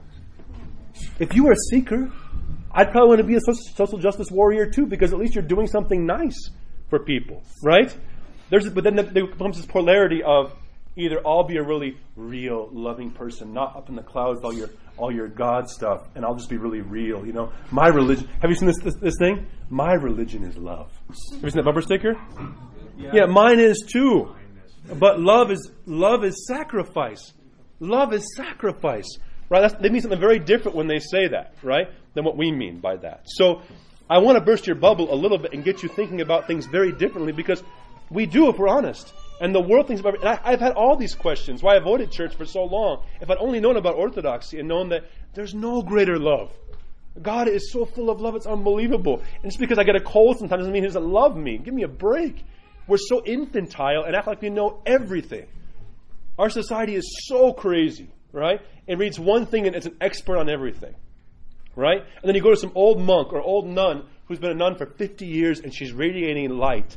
If you were a seeker, I'd probably want to be a social justice warrior too, because at least you're doing something nice for people, right? But then there comes this polarity of either I'll be a really real, loving person, not up in the clouds with all your God stuff, and I'll just be really real. You know, my religion. Have you seen this thing? My religion is love. Have you seen that bumper sticker? Yeah, mine is too. But love is sacrifice. Love is sacrifice. Right? They mean something very different when they say that, right? Than what we mean by that. So I want to burst your bubble a little bit and get you thinking about things very differently, because we do, if we're honest. And the world thinks about it. And I've had all these questions. Why I avoided church for so long. If I'd only known about Orthodoxy and known that there's no greater love. God is so full of love, it's unbelievable. And just because I get a cold sometimes doesn't mean He doesn't love me. Give me a break. We're so infantile and act like we know everything. Our society is so crazy, right? It reads one thing and it's an expert on everything, right? And then you go to some old monk or old nun who's been a nun for 50 years and she's radiating light.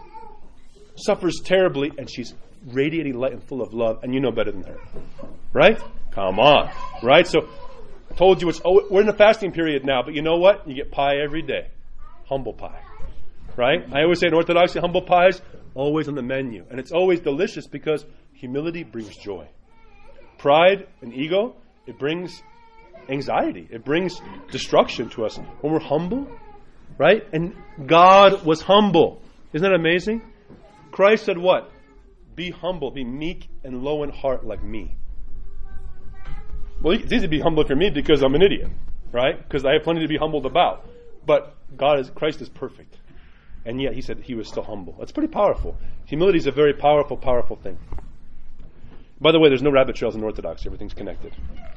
Suffers terribly, and she's radiating light and full of love, and you know better than her. Right? Come on. Right? So, I told you we're in a fasting period now, but you know what? You get pie every day. Humble pie. Right? I always say in Orthodoxy, humble pie is always on the menu. And it's always delicious because humility brings joy. Pride and ego, it brings anxiety. It brings destruction to us. When we're humble, right? And God was humble. Isn't that amazing? Christ said what? Be humble, be meek and low in heart like me. Well, it's easy to be humble for me because I'm an idiot, right? Because I have plenty to be humbled about. But Christ is perfect. And yet He said He was still humble. That's pretty powerful. Humility is a very powerful, powerful thing. By the way, there's no rabbit trails in Orthodoxy. Everything's connected.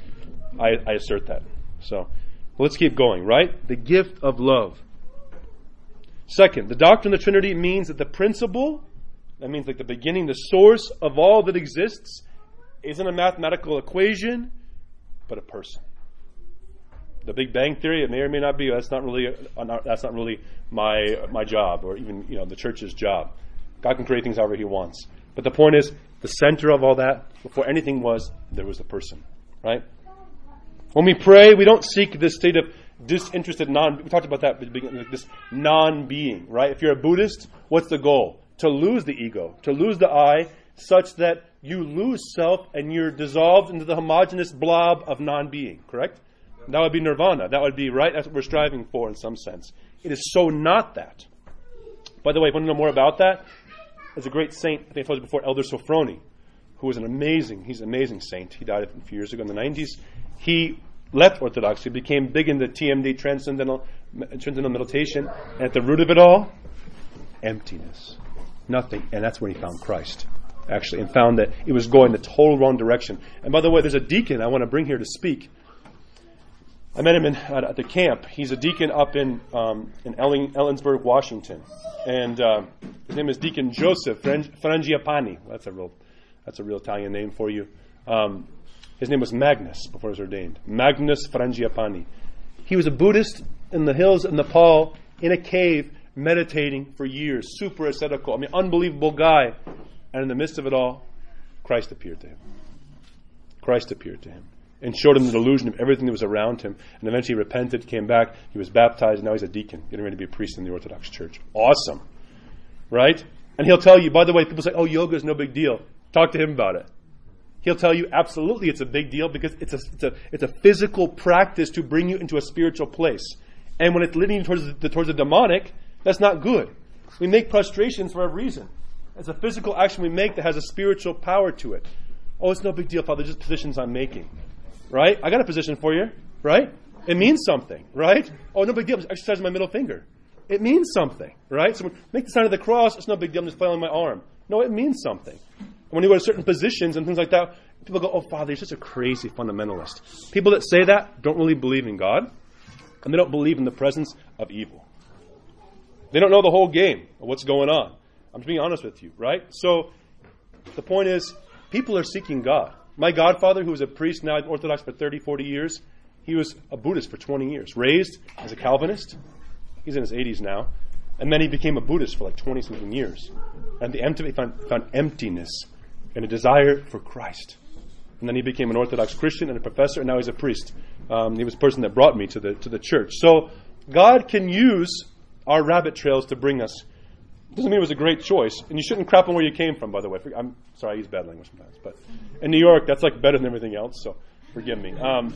I assert that. So, let's keep going, right? The gift of love. Second, the doctrine of the Trinity means that the principle, that means like the beginning, the source of all that exists, isn't a mathematical equation, but a person. The Big Bang Theory, it may or may not be. That's not really my job, or even the church's job. God can create things however He wants. But the point is, the center of all that, before anything was, there was a person, right? When we pray, we don't seek this state of disinterested we talked about that at the beginning, this non-being, right? If you're a Buddhist, what's the goal? To lose the ego, to lose the I, such that you lose self and you're dissolved into the homogeneous blob of non-being, correct? That would be nirvana. That would be, right? That's what we're striving for in some sense. It is so not that. By the way, if you want to know more about that, there's a great saint, I think I told you before, Elder Sophrony, who was he's an amazing saint. He died a few years ago in the 90s. He left Orthodoxy, became big into TMD, transcendental meditation, and at the root of it all, emptiness. Nothing. And that's when he found Christ, actually, and found that it was going the total wrong direction. And by the way, there's a deacon I want to bring here to speak. I met him at the camp. He's a deacon up in Ellensburg, Washington. And his name is Deacon Joseph Frangiapani. That's a real Italian name for you. His name was Magnus before he was ordained. Magnus Frangiapani. He was a Buddhist in the hills of Nepal in a cave meditating for years. Super ascetical. I mean, unbelievable guy. And in the midst of it all, Christ appeared to him. Christ appeared to him and showed him the delusion of everything that was around him. And eventually he repented, came back, he was baptized, and now he's a deacon, getting ready to be a priest in the Orthodox Church. Awesome. Right? And he'll tell you, by the way, people say, oh, yoga is no big deal. Talk to him about it. He'll tell you, absolutely it's a big deal because it's a physical practice to bring you into a spiritual place. And when it's leading towards the demonic, that's not good. We make prostrations for a reason. It's a physical action we make that has a spiritual power to it. Oh, it's no big deal, Father, just positions I'm making. Right? I got a position for you. Right? It means something. Right? Oh, no big deal, I'm just exercising my middle finger. It means something. Right? So make the sign of the cross, it's no big deal, I'm just flailing my arm. No, it means something. When you go to certain positions and things like that, people go, oh, Father, you're such a crazy fundamentalist. People that say that don't really believe in God, and they don't believe in the presence of evil. They don't know the whole game of what's going on. I'm just being honest with you, right? So the point is, people are seeking God. My godfather, who was a priest now in Orthodox for 30, 40 years, he was a Buddhist for 20 years, raised as a Calvinist. He's in his 80s now. And then he became a Buddhist for like 20-something years. And he found emptiness and a desire for Christ. And then he became an Orthodox Christian and a professor, and now he's a priest. He was the person that brought me to the church. So God can use our rabbit trails to bring us. Doesn't mean it was a great choice. And you shouldn't crap on where you came from, by the way. I'm sorry, I use bad language sometimes. But in New York, that's like better than everything else, so forgive me.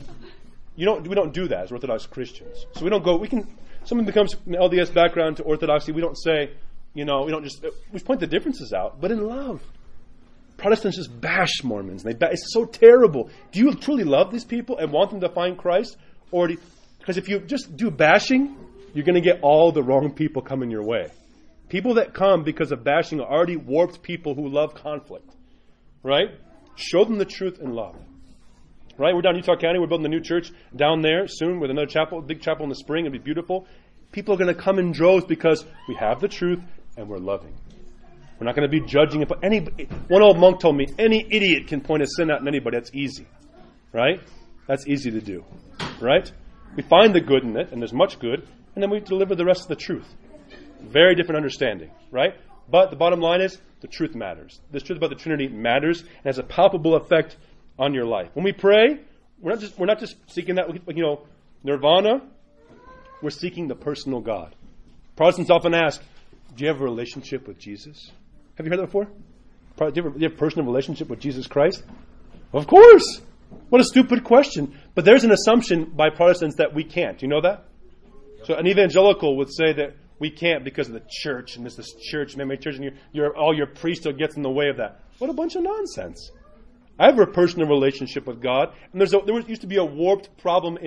We don't do that as Orthodox Christians. So we don't go, someone becomes an LDS background to Orthodoxy, we don't say, we point the differences out, but in love. Protestants just bash Mormons. It's so terrible. Do you truly love these people and want them to find Christ? Because if you just do bashing, you're going to get all the wrong people coming your way. People that come because of bashing are already warped people who love conflict. Right? Show them the truth in love. Right? We're down in Utah County. We're building a new church down there soon with another chapel, big chapel in the spring. It'll be beautiful. People are going to come in droves because we have the truth and we're loving. We're not going to be judging it. But one old monk told me, any idiot can point a sin out in anybody. That's easy. Right? That's easy to do. Right? We find the good in it, and there's much good, and then we deliver the rest of the truth. Very different understanding. Right? But the bottom line is, the truth matters. This truth about the Trinity matters and has a palpable effect on your life. When we pray, we're not just seeking that, nirvana. We're seeking the personal God. Protestants often ask, do you have a relationship with Jesus? Have you heard that before? Do you have a personal relationship with Jesus Christ? Of course! What a stupid question. But there's an assumption by Protestants that we can't. Do you know that? So an evangelical would say that we can't because of the church, and there's this church, memory church, and all your priesthood gets in the way of that. What a bunch of nonsense. I have a personal relationship with God, and there used to be a warped problem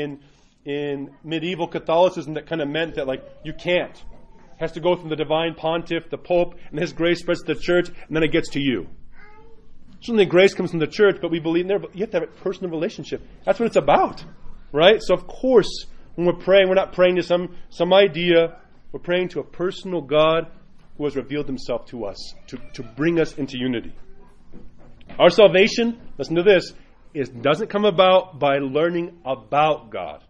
in medieval Catholicism that kind of meant that you can't. It has to go from the divine pontiff, the pope, and his grace spreads to the church, and then it gets to you. Certainly grace comes from the church, but we believe in there, but you have to have a personal relationship. That's what it's about, right? So of course, when we're praying, we're not praying to some idea. We're praying to a personal God who has revealed himself to us to bring us into unity. Our salvation, listen to this, doesn't come about by learning about God,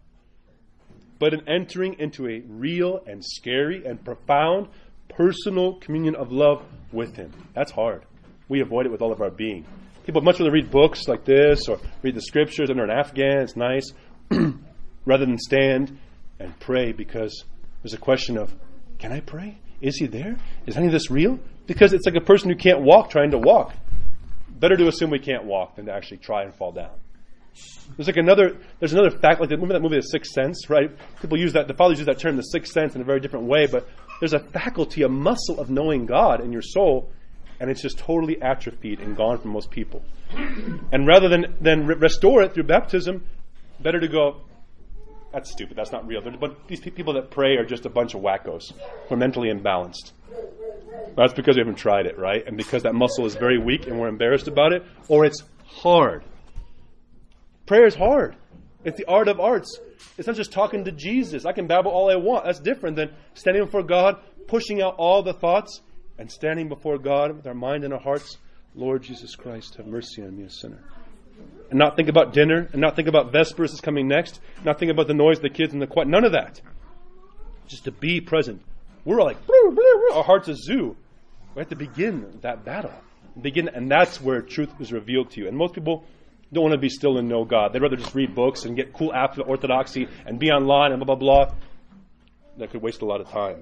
but in entering into a real and scary and profound personal communion of love with him. That's hard. We avoid it with all of our being. People much rather read books like this or read the scriptures and they're in Afghan, it's nice, rather than stand and pray, because there's a question of, can I pray? Is he there? Is any of this real? Because it's like a person who can't walk trying to walk. Better to assume we can't walk than to actually try and fall down. There's another fact, remember that movie, The Sixth Sense, right? People use that, the fathers use that term, the sixth sense, in a very different way, but there's a faculty, a muscle of knowing God in your soul, and it's just totally atrophied and gone from most people. And rather than restore it through baptism, better to go, that's stupid, that's not real. But these people that pray are just a bunch of wackos who are mentally imbalanced. That's because we haven't tried it, right? And because that muscle is very weak and we're embarrassed about it, or it's hard. Prayer is hard. It's the art of arts. It's not just talking to Jesus. I can babble all I want. That's different than standing before God, pushing out all the thoughts, and standing before God with our mind and our hearts. Lord Jesus Christ, have mercy on me, a sinner. And not think about dinner, and not think about Vespers is coming next, not think about the noise of the kids in the quiet. None of that. Just to be present. We're all like, our heart's a zoo. We have to begin that battle. And that's where truth is revealed to you. And most people don't want to be still and know God. They'd rather just read books and get cool apps of orthodoxy and be online and blah, blah, blah. That could waste a lot of time.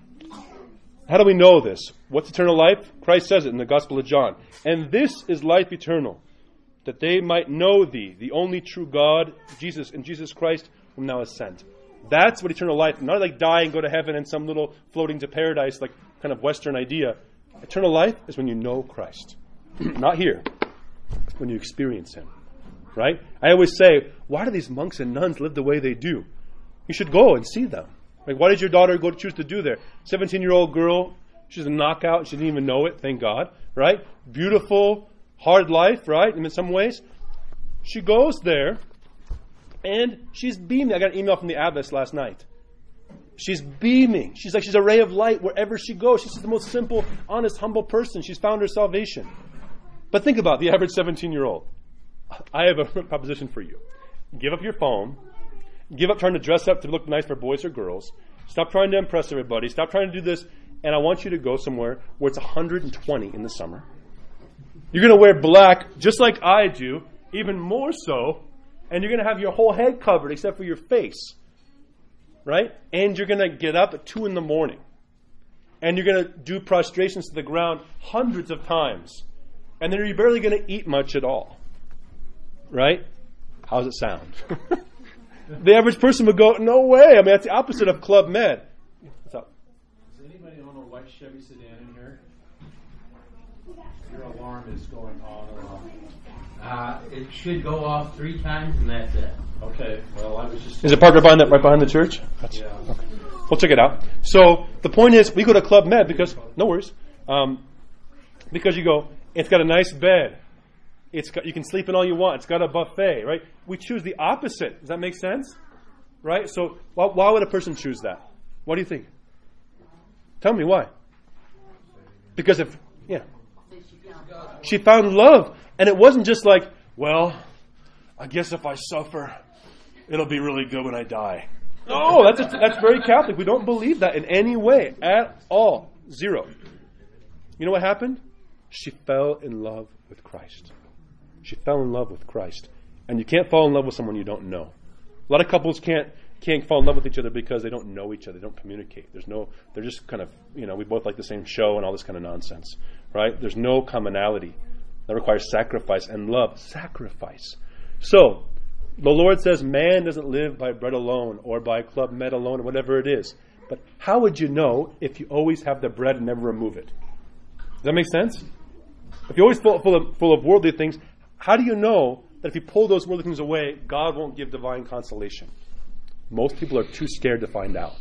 How do we know this? What's eternal life? Christ says it in the Gospel of John. And this is life eternal, that they might know thee, the only true God, Jesus, and Jesus Christ, whom thou hast sent. That's what eternal life, not like die and go to heaven and some little floating to paradise, like kind of Western idea. Eternal life is when you know Christ. Not here. When you experience Him. Right? I always say, why do these monks and nuns live the way they do? You should go and see them. Like, why did your daughter choose to do there? 17-year-old girl, she's a knockout, she didn't even know it, thank God. Right? Beautiful, hard life, right? In some ways. She goes there, and she's beaming. I got an email from the abbess last night. She's beaming. She's like, she's a ray of light wherever she goes. She's the most simple, honest, humble person. She's found her salvation. But think about the average 17-year-old. I have a proposition for you. Give up your phone. Give up trying to dress up to look nice for boys or girls. Stop trying to impress everybody. Stop trying to do this. And I want you to go somewhere where it's 120 in the summer. You're going to wear black just like I do, even more so. And you're going to have your whole head covered except for your face. Right? And you're going to get up at 2 in the morning. And you're going to do prostrations to the ground hundreds of times. And then you're barely going to eat much at all. Right? How does it sound? The average person would go, no way. I mean, that's the opposite of Club Med. What's up? Does anybody own a white Chevy sedan in here? Your alarm is going on and on. It should go off 3 times and that's it. Okay, well, I was just... Is it parked right behind the church? Yeah. Okay. We'll check it out. So the point is, we go to Club Med because, no worries, because you go, it's got a nice bed. You can sleep in all you want. It's got a buffet, right? We choose the opposite. Does that make sense? Right? So why would a person choose that? What do you think? Tell me why. Because she found love. And it wasn't just like, well, I guess if I suffer, it'll be really good when I die. No, that's very Catholic. We don't believe that in any way at all. 0. You know what happened? She fell in love with Christ. She fell in love with Christ. And you can't fall in love with someone you don't know. A lot of couples can't fall in love with each other because they don't know each other. They don't communicate. They're just kind of, we both like the same show and all this kind of nonsense. Right? There's no commonality. That requires sacrifice and love. Sacrifice. So, the Lord says man doesn't live by bread alone or by Club Med alone or whatever it is. But how would you know if you always have the bread and never remove it? Does that make sense? If you're always full of worldly things, how do you know that if you pull those worldly things away, God won't give divine consolation? Most people are too scared to find out.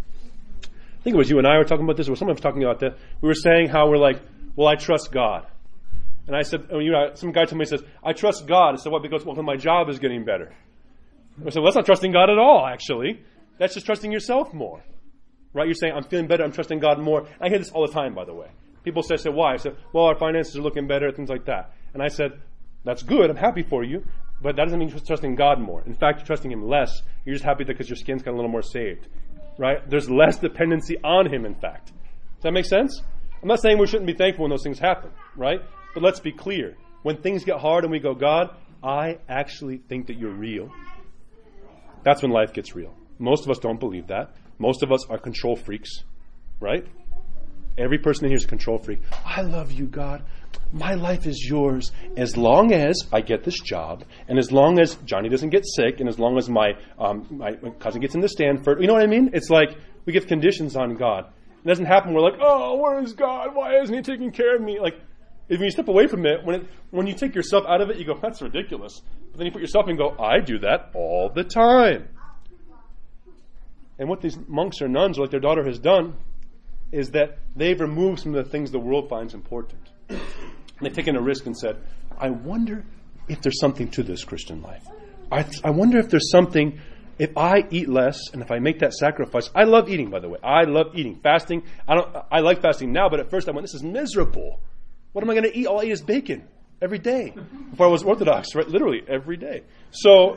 I think it was you and I were talking about this, or someone was talking about that. We were saying how we're like, well, I trust God. And I said, some guy told me, he says, I trust God. I said, what? Because, well, my job is getting better. I said, well, that's not trusting God at all, actually. That's just trusting yourself more. Right? You're saying, I'm feeling better, I'm trusting God more. I hear this all the time, by the way. People say, why? I said, well, our finances are looking better, things like that. And I said, that's good, I'm happy for you, but that doesn't mean you're trusting God more. In fact, you're trusting Him less. You're just happy because your skin's got a little more saved. Right? There's less dependency on Him, in fact. Does that make sense? I'm not saying we shouldn't be thankful when those things happen, right? But let's be clear. When things get hard and we go, God, I actually think that you're real. That's when life gets real. Most of us don't believe that. Most of us are control freaks, right? Every person in here is a control freak. I love you, God. My life is yours as long as I get this job, and as long as Johnny doesn't get sick, and as long as my cousin gets into Stanford. You know what I mean? It's like we give conditions on God. It doesn't happen. We're like, oh, where is God? Why isn't He taking care of me? Like, if you step away from it, when you take yourself out of it, you go, that's ridiculous. But then you put yourself in and go, I do that all the time. And what these monks or nuns, or like their daughter has done, is that they've removed some of the things the world finds important. And they've taken a risk and said, I wonder if there's something to this Christian life. I wonder if there's something, if I eat less and if I make that sacrifice. I love eating, by the way. I love eating. Fasting, I like fasting now, but at first I went, this is miserable. What am I going to eat? All I eat is bacon every day. Before I was Orthodox, right? Literally every day. So,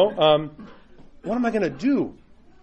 what am I going to do?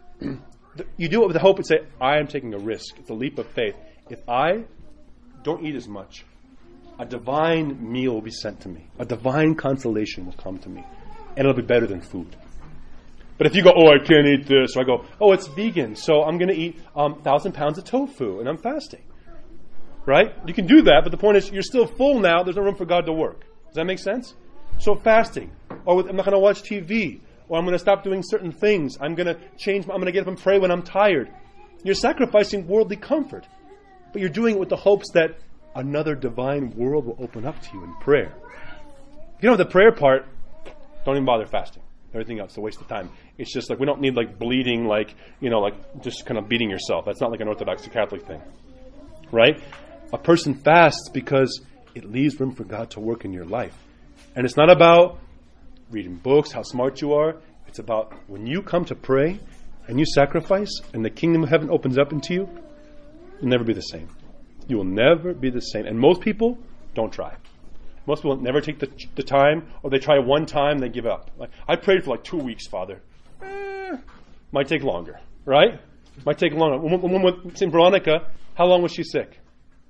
You do it with the hope and say, I am taking a risk. It's a leap of faith. If I don't eat as much, a divine meal will be sent to me. A divine consolation will come to me. And it'll be better than food. But if you go, I can't eat this, or I go, it's vegan, so I'm going to eat 1,000 pounds of tofu, and I'm fasting. Right? You can do that, but the point is, you're still full now. There's no room for God to work. Does that make sense? So fasting, or I'm not going to watch TV, or I'm going to stop doing certain things. I'm going to change. I'm going to get up and pray when I'm tired. You're sacrificing worldly comfort, but you're doing it with the hopes that another divine world will open up to you in prayer. If you know the prayer part, don't even bother fasting. Everything else is a waste of time. It's just like we don't need bleeding, like just kind of beating yourself. That's not like an Orthodox or Catholic thing, right? A person fasts because it leaves room for God to work in your life. And it's not about reading books, how smart you are. It's about when you come to pray and you sacrifice and the kingdom of heaven opens up into you, you'll never be the same. You will never be the same. And most people don't try. Most people never take the time, or they try one time and they give up. I prayed for 2 weeks, Father. Might take longer, right? Might take longer. When with St. Veronica, how long was she sick?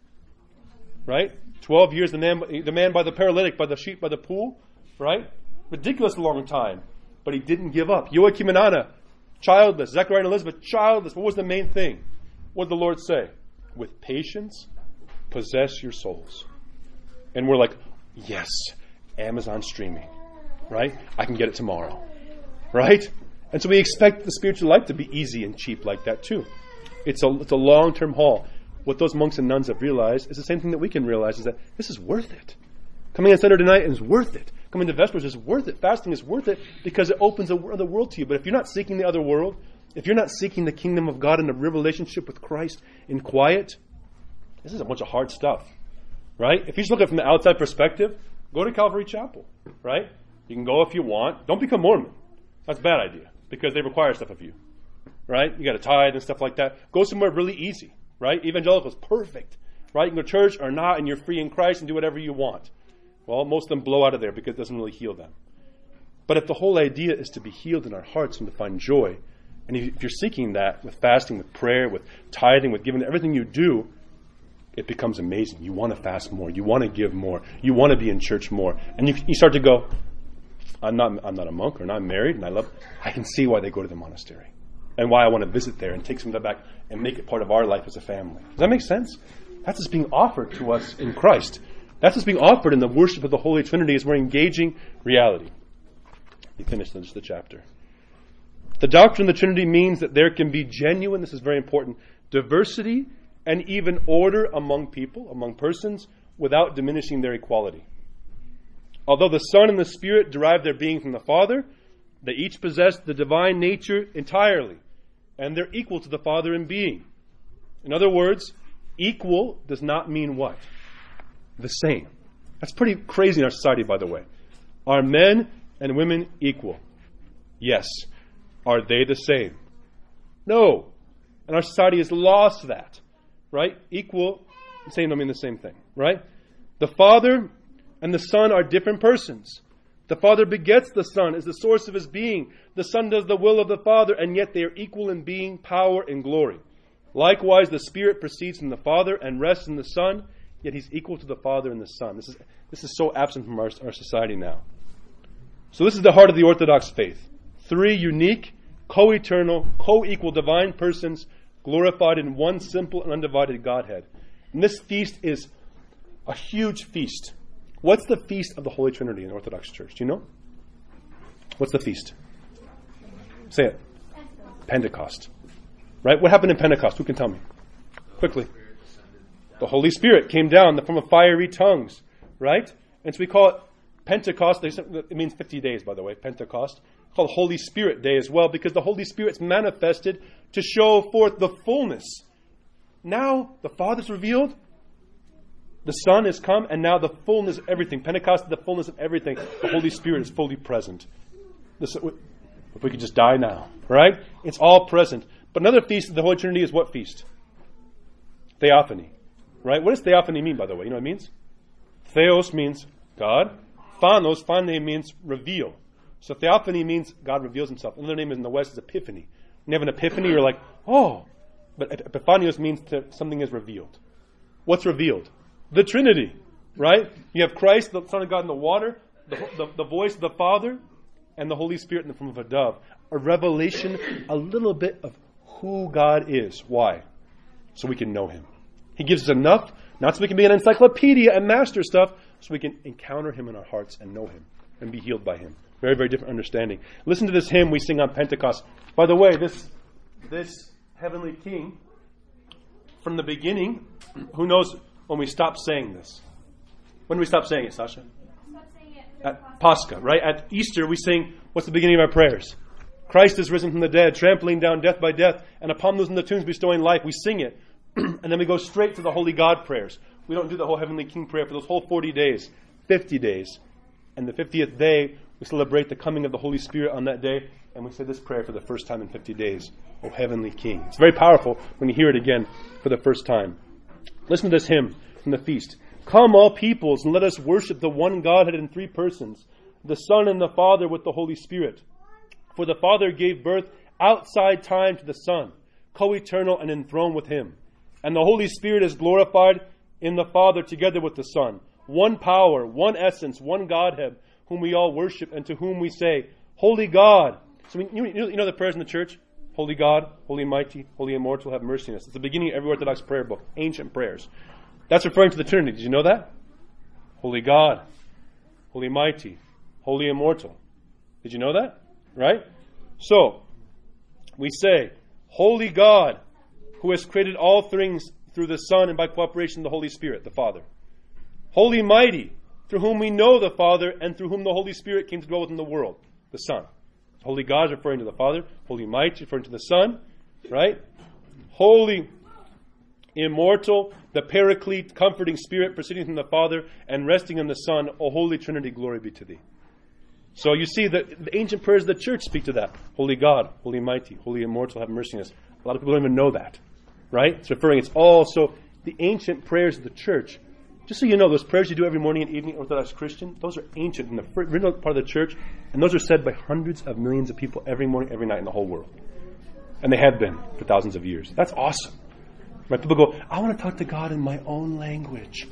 Right? 12 years, the man by the paralytic, by the sheep, by the pool, right? Ridiculous long time. But he didn't give up. Joachim and Anna, childless. Zechariah and Elizabeth, childless. What was the main thing? What did the Lord say? With patience, possess your souls. And we're like, yes, Amazon streaming, right? I can get it tomorrow, right? And so we expect the spiritual life to be easy and cheap like that too. It's a long-term haul. What those monks and nuns have realized is the same thing that we can realize, is that this is worth it. Coming on Saturday night is worth it. Coming to Vespers is worth it. Fasting is worth it because it opens the other world to you. But if you're not seeking the other world, if you're not seeking the kingdom of God and a real relationship with Christ in quiet, this is a bunch of hard stuff, right? If you just look at it from the outside perspective, go to Calvary Chapel, right? You can go if you want. Don't become Mormon. That's a bad idea because they require stuff of you, right? You got to tithe and stuff like that. Go somewhere really easy, right? Evangelical is perfect, right? You can go to church or not, and you're free in Christ and do whatever you want. Well, most of them blow out of there because it doesn't really heal them. But if the whole idea is to be healed in our hearts and to find joy, and if you're seeking that with fasting, with prayer, with tithing, with giving, everything you do, it becomes amazing. You want to fast more. You want to give more. You want to be in church more. And you start to go, I'm not a monk, or not married, and I can see why they go to the monastery and why I want to visit there and take some of that back and make it part of our life as a family. Does that make sense? That's what's being offered to us in Christ. That's what's being offered in the worship of the Holy Trinity, as we're engaging reality. You finish just the chapter. The doctrine of the Trinity means that there can be genuine, this is very important, diversity and even order among people, among persons, without diminishing their equality. Although the Son and the Spirit derive their being from the Father, they each possess the divine nature entirely, and they're equal to the Father in being. In other words, equal does not mean what? The same. That's pretty crazy in our society, by the way. Are men and women equal? Yes. Are they the same? No. And our society has lost that. Right? Equal and same don't mean the same thing. Right? The Father and the Son are different persons. The Father begets the Son, is the source of His being. The Son does the will of the Father, and yet they are equal in being, power, and glory. Likewise, the Spirit proceeds from the Father and rests in the Son, yet He's equal to the Father and the Son. This is so absent from our society now. So this is the heart of the Orthodox faith. Three unique, co-eternal, co-equal divine persons glorified in one simple and undivided Godhead. And this feast is a huge feast. What's the feast of the Holy Trinity in the Orthodox Church? Do you know? What's the feast? Say it. Pentecost. Right? What happened in Pentecost? Who can tell me? Quickly. The Holy Spirit came down in the form of fiery tongues. Right? And so we call it Pentecost. It means 50 days, by the way. Pentecost. It's called Holy Spirit Day as well, because the Holy Spirit's manifested to show forth the fullness now the Father's revealed, the Son has come, and now the fullness of everything. Pentecost is the fullness of everything. The Holy Spirit is fully present. If we could just die now, right? It's all present. But another feast of the Holy Trinity is what feast? Theophany, right? What does theophany mean, by the way? You know what it means? Theos means God. Phanos, phane means reveal. So theophany means God reveals himself. Another name in the West is epiphany. When you have an epiphany, you're like, oh. But epiphanios means something is revealed. What's revealed? The Trinity, right? You have Christ, the Son of God in the water, the voice of the Father, and the Holy Spirit in the form of a dove. A revelation, a little bit of who God is. Why? So we can know Him. He gives us enough, not so we can be an encyclopedia and master stuff, so we can encounter Him in our hearts and know Him and be healed by Him. Very, very different understanding. Listen to this hymn we sing on Pentecost. By the way, this Heavenly King, from the beginning, who knows when we stop saying this? When do we stop saying it, Sasha? At Pascha, right? At Easter, we sing, what's the beginning of our prayers? Christ is risen from the dead, trampling down death by death, and upon those in the tombs bestowing life. We sing it. And then we go straight to the Holy God prayers. We don't do the whole Heavenly King prayer for those whole 40 days, 50 days. And the 50th day, we celebrate the coming of the Holy Spirit on that day, and we say this prayer for the first time in 50 days. O Heavenly King. It's very powerful when you hear it again for the first time. Listen to this hymn from the feast. Come, all peoples, and let us worship the one Godhead in three persons, the Son and the Father with the Holy Spirit. For the Father gave birth outside time to the Son, co-eternal and enthroned with Him. And the Holy Spirit is glorified in the Father together with the Son. One power, one essence, one Godhead, whom we all worship and to whom we say, Holy God. So you know the prayers in the church? Holy God, Holy Mighty, Holy Immortal, have mercy on us. It's the beginning of every Orthodox prayer book, ancient prayers. That's referring to the Trinity. Did you know that? Holy God, Holy Mighty, Holy Immortal. Did you know that? Right? So, we say, Holy God, who has created all things through the Son and by cooperation of the Holy Spirit, the Father. Holy Mighty, through whom we know the Father and through whom the Holy Spirit came to dwell within the world, the Son. Holy God is referring to the Father. Holy Mighty referring to the Son. Right? Holy Immortal, the Paraclete, comforting Spirit proceeding from the Father and resting in the Son. O Holy Trinity, glory be to Thee. So you see that the ancient prayers of the church speak to that. Holy God, Holy Mighty, Holy Immortal, have mercy on us. A lot of people don't even know that. Right? It's all, so the ancient prayers of the church, just so you know, those prayers you do every morning and evening, Orthodox Christian, those are ancient in the original part of the church, and those are said by hundreds of millions of people every morning, every night in the whole world. And they have been for thousands of years. That's awesome. Right? People go, I want to talk to God in my own language.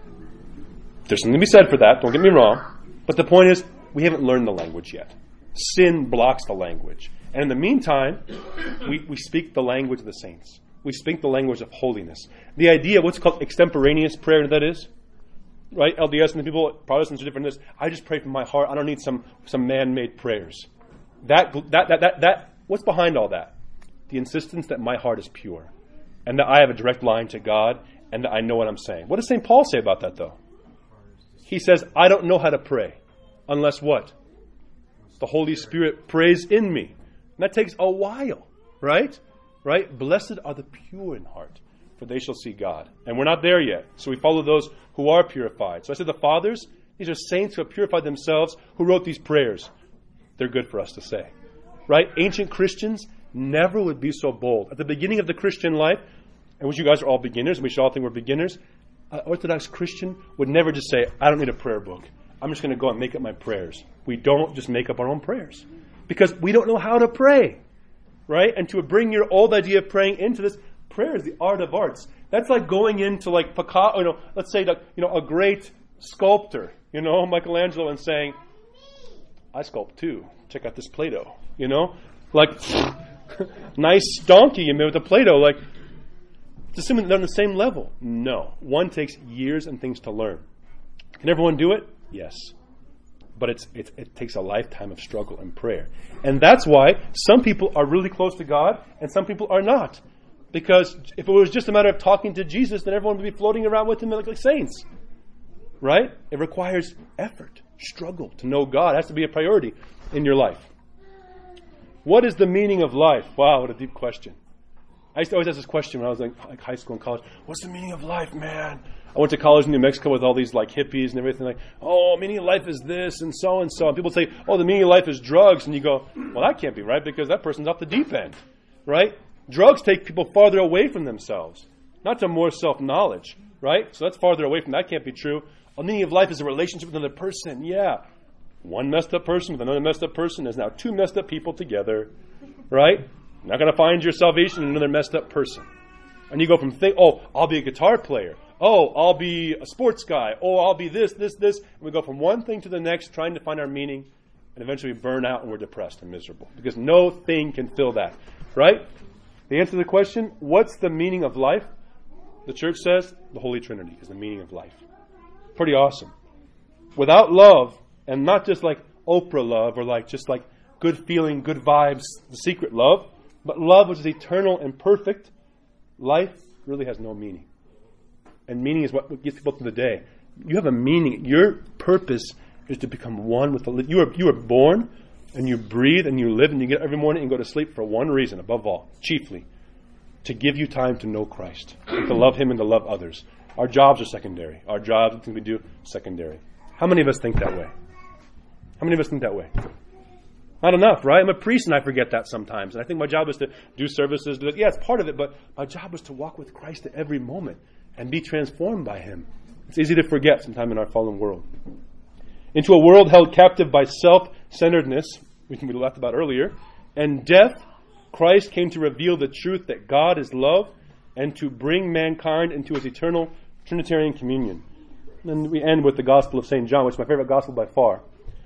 There's something to be said for that, don't get me wrong. But the point is, we haven't learned the language yet. Sin blocks the language. And in the meantime, we speak the language of the saints. We speak the language of holiness. The idea, what's called extemporaneous prayer, that is, right? LDS and the people, Protestants are different than this. I just pray from my heart. I don't need some man-made prayers. That what's behind all that? The insistence that my heart is pure and that I have a direct line to God and that I know what I'm saying. What does St. Paul say about that, though? He says, I don't know how to pray unless what? The Holy Spirit prays in me. And that takes a while, right? Right? Blessed are the pure in heart, for they shall see God. And we're not there yet. So we follow those who are purified. So I said the fathers, these are saints who have purified themselves, who wrote these prayers. They're good for us to say. Right? Ancient Christians never would be so bold. At the beginning of the Christian life, and which you guys are all beginners, and we should all think we're beginners, an Orthodox Christian would never just say, I don't need a prayer book. I'm just going to go and make up my prayers. We don't just make up our own prayers. Because we don't know how to pray. Right? And to bring your old idea of praying into this, prayer is the art of arts. That's like going into like Picasso, let's say that, a great sculptor, Michelangelo, and saying, I sculpt too. Check out this Play-Doh. Like, nice donkey you made with the Play-Doh. Like, it's assuming they're on the same level. No. One takes years and things to learn. Can everyone do it? Yes. But it takes a lifetime of struggle and prayer. And that's why some people are really close to God and some people are not. Because if it was just a matter of talking to Jesus, then everyone would be floating around with Him like saints. Right? It requires effort, struggle to know God. It has to be a priority in your life. What is the meaning of life? Wow, what a deep question. I used to always ask this question when I was like high school and college. What's the meaning of life, man? I went to college in New Mexico with all these like hippies and everything. Like, oh, meaning of life is this and so and so. And people say, oh, the meaning of life is drugs. And you go, well, that can't be right because that person's off the deep end, right? Drugs take people farther away from themselves, not to more self-knowledge, right? So that's farther away from that. Can't be true. The meaning of life is a relationship with another person. Yeah. One messed up person with another messed up person is now two messed up people together, right? You're not going to find your salvation in another messed up person. And you go from I'll be a guitar player. Oh, I'll be a sports guy. Oh, I'll be this. And we go from one thing to the next trying to find our meaning, and eventually we burn out and we're depressed and miserable because no thing can fill that, right? The answer to the question, what's the meaning of life? The church says the Holy Trinity is the meaning of life. Pretty awesome. Without love, and not just like Oprah love or like just like good feeling, good vibes, the secret love, but love which is eternal and perfect, life really has no meaning. And meaning is what gets people through the day. You have a meaning. Your purpose is to become one with the you are born and you breathe and you live and you get up every morning and go to sleep for one reason, above all, chiefly, to give you time to know Christ, to love Him and to love others. Our jobs are secondary. Our jobs, the things we do, secondary. How many of us think that way? How many of us think that way? Not enough, right? I'm a priest and I forget that sometimes. And I think my job is to do services. Yeah, it's part of it, but my job is to walk with Christ at every moment and be transformed by Him. It's easy to forget sometime in our fallen world. Into a world held captive by self-centeredness, which we laughed about earlier, and death, Christ came to reveal the truth that God is love and to bring mankind into His eternal Trinitarian communion. And we end with the Gospel of St. John, which is my favorite Gospel by far.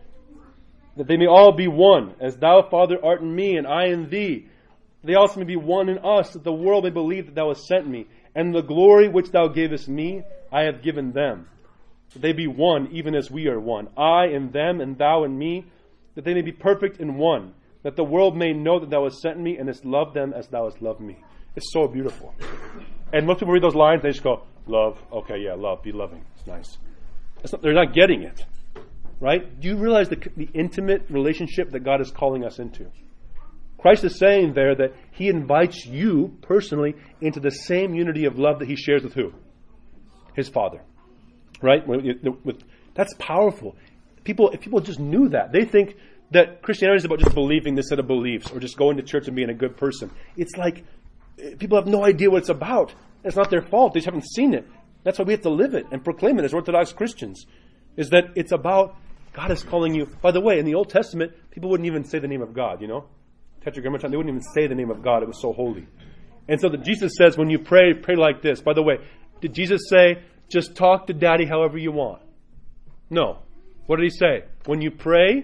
That they may all be one, as Thou, Father, art in me, and I in Thee. They also may be one in us, that the world may believe that Thou hast sent me. And the glory which Thou gavest me, I have given them. That they be one, even as we are one. I in them, and Thou in me, that they may be perfect in one. That the world may know that Thou hast sent me, and hast loved them as Thou hast loved me. It's so beautiful. And most people read those lines, they just go, love, okay, yeah, love, be loving. It's nice. They're not getting it. Right? Do you realize the intimate relationship that God is calling us into? Christ is saying there that He invites you personally into the same unity of love that He shares with who? His Father. Right? That's powerful. If people just knew that, they think that Christianity is about just believing this set of beliefs or just going to church and being a good person. It's like people have no idea what it's about. It's not their fault. They just haven't seen it. That's why we have to live it and proclaim it as Orthodox Christians. Is that it's about God is calling you. By the way, in the Old Testament, people wouldn't even say the name of God, you know? Tetragrammaton, they wouldn't even say the name of God. It was so holy. And so that Jesus says, when you pray like this. By the way, did Jesus say, just talk to Daddy however you want? No. What did He say? When you pray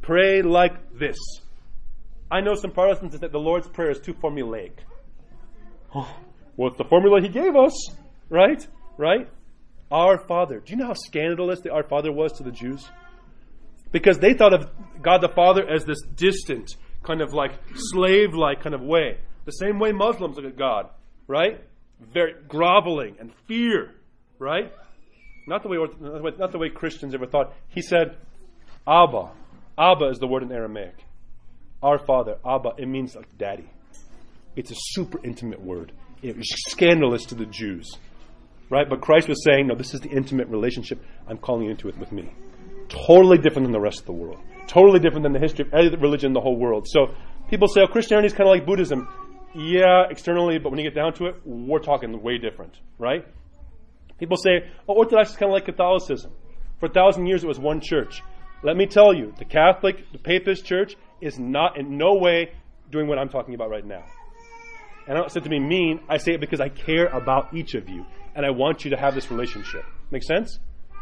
like this. I know some Protestants that the Lord's Prayer is too formulaic. Oh, well, it's the formula He gave us, right? Right? Our Father. Do you know how scandalous the Our Father was to the Jews? Because they thought of God the Father as this distant, kind of like slave-like kind of way. The same way Muslims look at God, right? Very groveling and fear, right? Not the way Christians ever thought. He said, Abba. Abba is the word in Aramaic. Our Father, Abba, it means like daddy. It's a super intimate word. It was scandalous to the Jews, right? But Christ was saying, no, this is the intimate relationship I'm calling you into it with me. Totally different than the rest of the world. Totally different than the history of any religion in the whole world. So people say, oh, Christianity is kind of like Buddhism. Yeah, externally, but when you get down to it, we're talking way different, right? People say, oh, Orthodox is kind of like Catholicism. For 1,000 years, it was one church. Let me tell you, the Catholic, the Papist Church is not in no way doing what I'm talking about right now. And I don't say it to be mean. I say it because I care about each of you, and I want you to have this relationship. Make sense?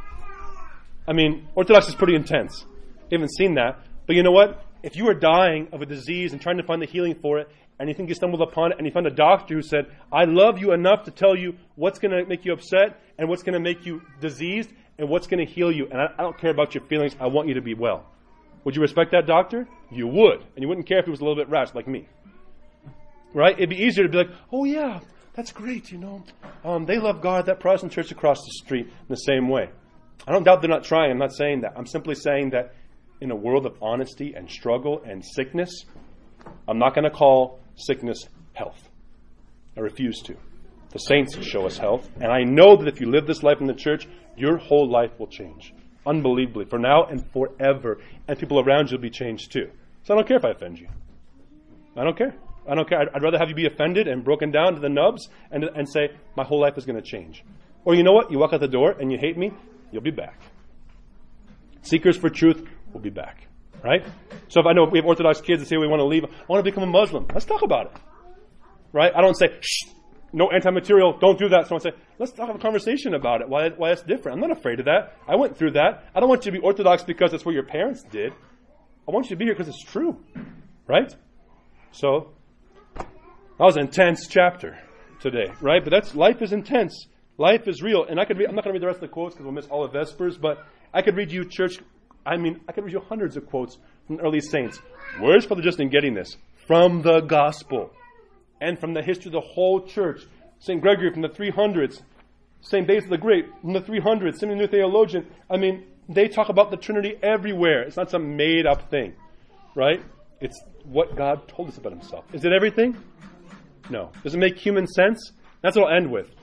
I mean, Orthodox is pretty intense. You haven't seen that. But you know what? If you are dying of a disease and trying to find the healing for it, and you think you stumbled upon it, and you found a doctor who said, I love you enough to tell you what's going to make you upset, and what's going to make you diseased, and what's going to heal you, and I don't care about your feelings, I want you to be well. Would you respect that doctor? You would. And you wouldn't care if he was a little bit rash like me. Right? It'd be easier to be like, oh yeah, that's great, you know. They love God, that Protestant church across the street, in the same way. I don't doubt they're not trying. I'm not saying that. I'm simply saying that in a world of honesty and struggle and sickness, I'm not going to call sickness health. I refuse to. The saints show us health. And I know that if you live this life in the church, your whole life will change. Unbelievably. For now and forever. And people around you will be changed too. So I don't care if I offend you. I don't care. I don't care. I'd rather have you be offended and broken down to the nubs and say, my whole life is going to change. Or you know what? You walk out the door and you hate me, you'll be back. Seekers for truth will be back. Right? So if I know we have Orthodox kids that say we want to leave, I want to become a Muslim. Let's talk about it. Right? I don't say, shh, no anti-material, don't do that. So I say, let's have a conversation about it, why it's different. I'm not afraid of that. I went through that. I don't want you to be Orthodox because that's what your parents did. I want you to be here because it's true. Right? So, that was an intense chapter today, right? But life is intense. Life is real. And I'm not going to read the rest of the quotes because we'll miss all of Vespers, but I could read you I could read you hundreds of quotes from the early saints. Where is Father Justin getting this? From the gospel. And from the history of the whole church. St. Gregory from the 300s. St. Basil the Great from the 300s. St. New Theologian. They talk about the Trinity everywhere. It's not some made-up thing, right? It's what God told us about himself. Is it everything? No. Does it make human sense? That's what I'll end with.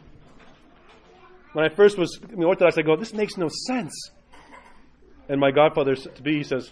When I first was in the Orthodox, I go, this makes no sense. And my godfather-to-be, he says,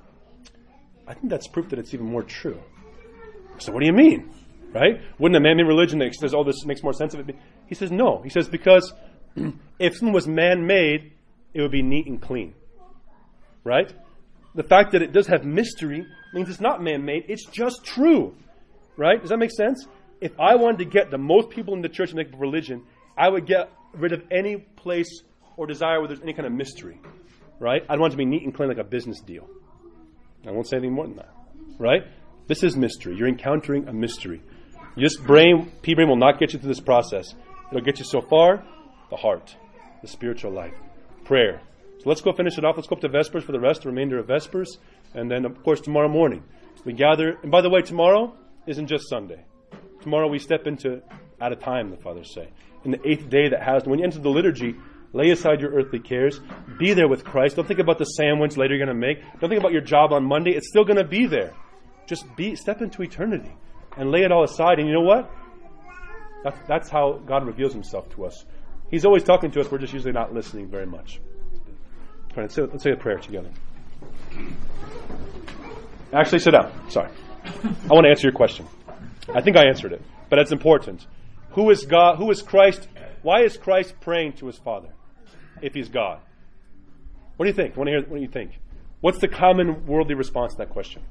I think that's proof that it's even more true. So what do you mean? Right? Wouldn't a man-made religion that says, oh, this makes more sense of it? He says, no. He says, because if something was man-made, it would be neat and clean. Right? The fact that it does have mystery means it's not man-made, it's just true. Right? Does that make sense? If I wanted to get the most people in the church to make religion, I would get rid of any place or desire where there's any kind of mystery. Right? I'd want it to be neat and clean like a business deal. I won't say anything more than that. Right? This is mystery. You're encountering a mystery. Just pea brain will not get you through this process. It'll get you so far, the heart, the spiritual life, prayer. So let's go finish it off. Let's go up to Vespers for the remainder of Vespers. And then, of course, tomorrow morning we gather. And by the way, tomorrow isn't just Sunday. Tomorrow we step into at a time, the fathers say. In the 8th day that has, when you enter the liturgy, lay aside your earthly cares. Be there with Christ. Don't think about the sandwich later you're going to make. Don't think about your job on Monday. It's still going to be there. Just step into eternity and lay it all aside. And you know what? That's how God reveals himself to us. He's always talking to us. We're just usually not listening very much. All right, let's say a prayer together. Actually, sit down. Sorry. I want to answer your question. I think I answered it, but it's important. Who is God? Who is Christ? Why is Christ praying to his Father if he's God? What do you think? I want to hear. What do you think? What's the common worldly response to that question?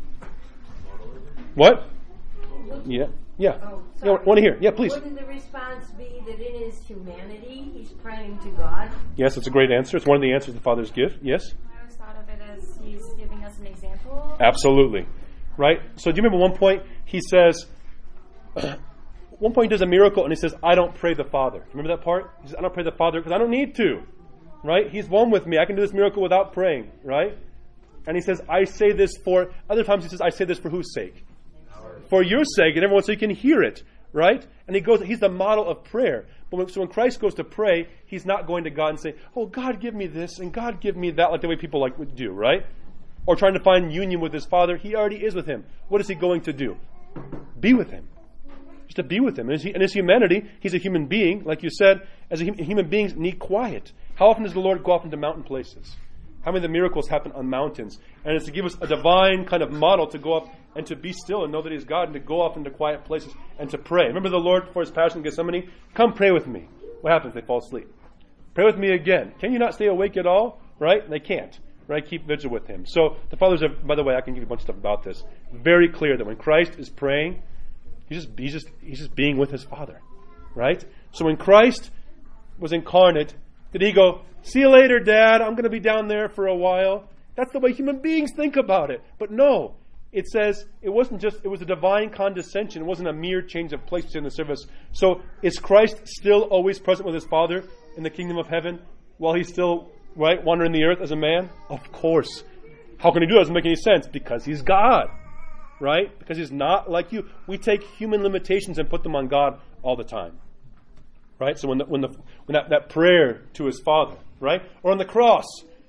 What? Yeah. Oh, Yeah, I want to hear. Yeah, please. Wouldn't the response be that in his humanity he's praying to God? Yes, it's a great answer. It's one of the answers the Father's gift. Yes? I always thought of it as he's giving us an example. Absolutely. Right? So do you remember one point he says, one point he does a miracle and he says, I don't pray the Father. Do you remember that part? He says, I don't pray the Father because I don't need to. Right? He's one with me. I can do this miracle without praying. Right? And he says, I say this for, other times he says, I say this for whose sake? For your sake and everyone so you can hear it. Right? And he's the model of prayer. So when Christ goes to pray, he's not going to God and say, oh, God, give me this and God, give me that, like the way people would do, right? Or trying to find union with his Father. He already is with him. What is he going to do? Be with him. Just to be with him. And in his humanity, he's a human being. Like you said, as human beings need quiet. How often does the Lord go off into mountain places? How many of the miracles happen on mountains? And it's to give us a divine kind of model to go up and to be still and know that he's God and to go off into quiet places and to pray. Remember the Lord before his passion in Gethsemane? Come pray with me. What happens? They fall asleep. Pray with me again. Can you not stay awake at all? Right? They can't. Right? Keep vigil with him. So the fathers have, by the way, I can give you a bunch of stuff about this. Very clear that when Christ is praying, he's just being with his Father. Right? So when Christ was incarnate, did he go, see you later, Dad, I'm going to be down there for a while? That's the way human beings think about it. But no, it says it was a divine condescension. It wasn't a mere change of place in the service. So is Christ still always present with his Father in the kingdom of heaven while he's still, right, wandering the earth as a man? Of course. How can he do that? It doesn't make any sense. Because he's God. Right? Because he's not like you. We take human limitations and put them on God all the time. Right? So when that prayer to his Father, right? Or on the cross,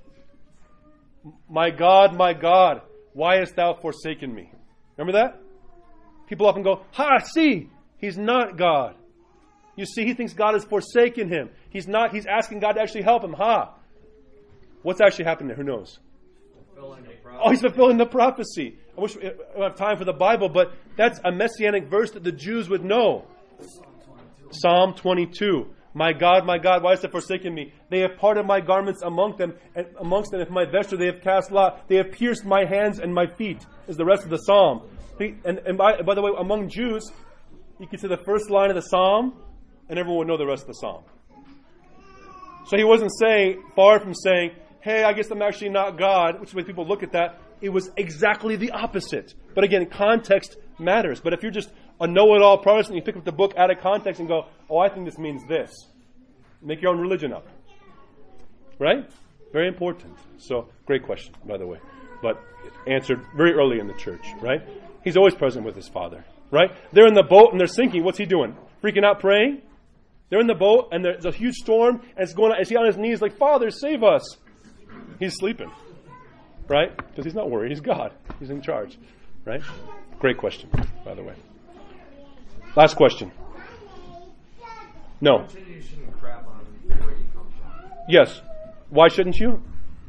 my God, why hast thou forsaken me? Remember that? People often go, see, He's not God. You see, he thinks God has forsaken him. He's not. He's asking God to actually help him. What's actually happening there? Who knows? He's fulfilling the prophecy. I wish we don't have time for the Bible, but that's a messianic verse that the Jews would know. Psalm 22. My God, why hast thou forsaken me? They have parted my garments amongst them, and if my vesture they have cast lot. They have pierced my hands and my feet, is the rest of the psalm. And by the way, among Jews, you can say the first line of the psalm, and everyone would know the rest of the psalm. So he wasn't far from saying, hey, I guess I'm actually not God, which is the way people look at that. It was exactly the opposite. But again, context matters. But if you're just a know-it-all Protestant, you pick up the book out of context and go, oh, I think this means this. Make your own religion up. Right? Very important. So, great question, by the way. But answered very early in the church, right? He's always present with his Father, right? They're in the boat and they're sinking. What's he doing? Freaking out, praying? They're in the boat and there's a huge storm and it's going on. Is he on his knees like, Father, save us? He's sleeping, right? Because he's not worried. He's God. He's in charge, right? Great question, by the way. Last question. No. You shouldn't crap on where you come from. Yes. Why shouldn't you?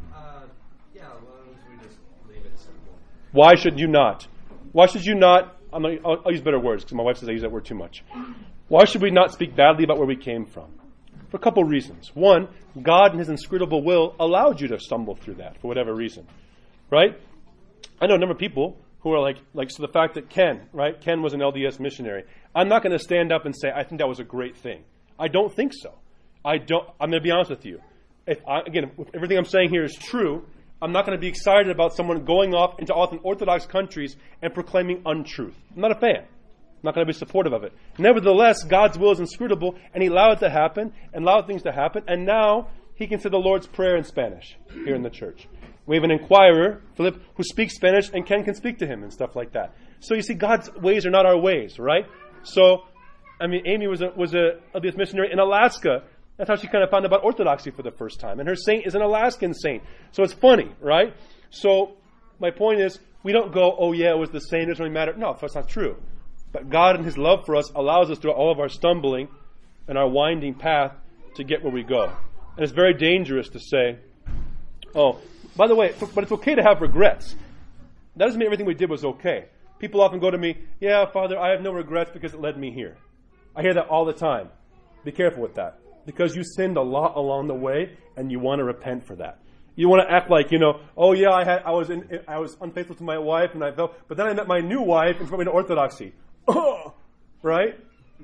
Yeah, as long as we just leave it simple. Why should you not? Why should you not? I'll use better words because my wife says I use that word too much. Why should we not speak badly about where we came from? For a couple reasons. One, God in his inscrutable will allowed you to stumble through that for whatever reason. Right? I know a number of people who are like so the fact that Ken was an LDS missionary. I'm not going to stand up and say, I think that was a great thing. I don't think so. I'm going to be honest with you. If everything I'm saying here is true, I'm not going to be excited about someone going off into often Orthodox countries and proclaiming untruth. I'm not a fan. I'm not going to be supportive of it. Nevertheless, God's will is inscrutable, and he allowed it to happen, and allowed things to happen, and now he can say the Lord's Prayer in Spanish here in the church. We have an inquirer, Philip, who speaks Spanish, and Ken can speak to him and stuff like that. So you see, God's ways are not our ways, right? So, Amy was a LDS missionary in Alaska. That's how she kind of found out about Orthodoxy for the first time. And her saint is an Alaskan saint. So it's funny, right? So my point is, we don't go, oh yeah, it was the saint, it doesn't really matter. No, that's not true. But God in his love for us allows us through all of our stumbling and our winding path to get where we go. And it's very dangerous to say, oh, by the way, but it's okay to have regrets. That doesn't mean everything we did was okay. People often go to me, yeah, Father, I have no regrets because it led me here. I hear that all the time. Be careful with that. Because you sinned a lot along the way, and you want to repent for that. You want to act like, oh yeah, I was unfaithful to my wife, and I fell, but then I met my new wife, and she brought me to Orthodoxy. Right?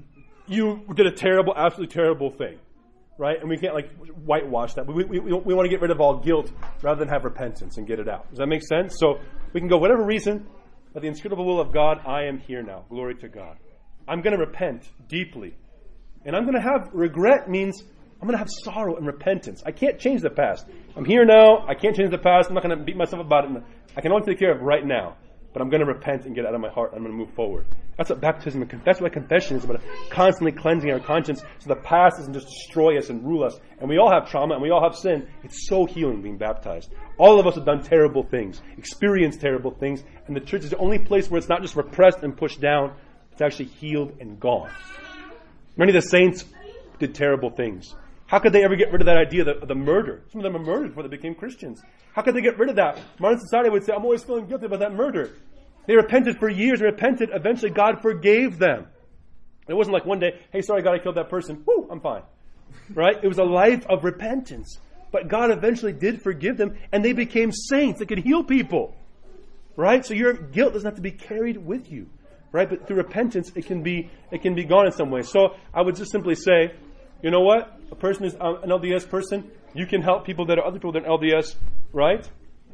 You did a terrible, absolutely terrible thing. Right? And we can't whitewash that. We want to get rid of all guilt rather than have repentance and get it out. Does that make sense? So we can go, whatever reason, by the inscrutable will of God, I am here now. Glory to God. I'm going to repent deeply. And I'm going to have regret means I'm going to have sorrow and repentance. I can't change the past. I'm here now. I can't change the past. I'm not going to beat myself about it. I can only take care of right now. But I'm going to repent and get it out of my heart. I'm going to move forward. That's what baptism and that's what confession is about, constantly cleansing our conscience so the past doesn't just destroy us and rule us. And we all have trauma and we all have sin. It's so healing being baptized. All of us have done terrible things, experienced terrible things, and the church is the only place where it's not just repressed and pushed down, it's actually healed and gone. Many of the saints did terrible things. How could they ever get rid of that idea of the murder? Some of them were murdered before they became Christians. How could they get rid of that? Modern society would say, I'm always feeling guilty about that murder. They repented for years, repented. Eventually, God forgave them. It wasn't like one day, hey, sorry, God, I killed that person. Woo, I'm fine. Right? It was a life of repentance. But God eventually did forgive them, and they became saints that could heal people. Right? So your guilt doesn't have to be carried with you. Right? But through repentance, it can be gone in some way. So I would just simply say, you know what? A person is an LDS person. You can help people that are other people that are LDS, right?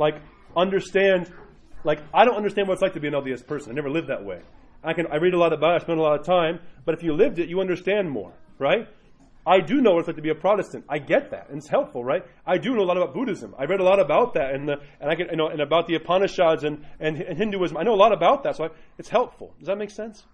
Understand. I don't understand what it's like to be an LDS person. I never lived that way. I read a lot about it. I spend a lot of time. But if you lived it, you understand more, right? I do know what it's like to be a Protestant. I get that, and it's helpful, right? I do know a lot about Buddhism. I read a lot about that, and I can, and about the Upanishads and Hinduism. I know a lot about that, so it's helpful. Does that make sense?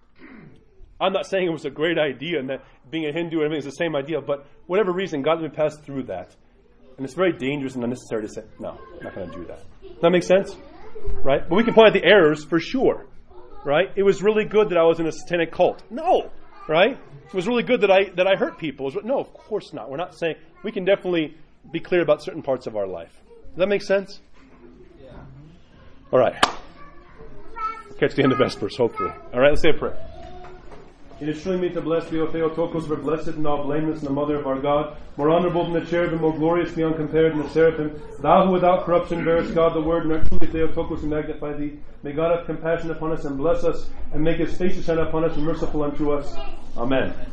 I'm not saying it was a great idea, and that being a Hindu and everything is the same idea. But whatever reason, God let me pass through that, and it's very dangerous and unnecessary to say, no, I'm not going to do that. Does that make sense? Right? But we can point out the errors for sure. Right? It was really good that I was in a satanic cult. No! right? It was really good that I hurt people. No, of course not. We're not saying. We can definitely be clear about certain parts of our life. Does that make sense? Yeah. All right. Catch the end of Vespers, hopefully. All right, let's say a prayer. It is truly me to bless thee, O Theotokos, for blessed and all blameless, and the mother of our God, more honorable than the cherubim, more gloriously uncompared than the seraphim. Thou who without corruption bearest God the Word, and art truly Theotokos, and magnify thee. May God have compassion upon us and bless us, and make his face to shine upon us and merciful unto us. Amen.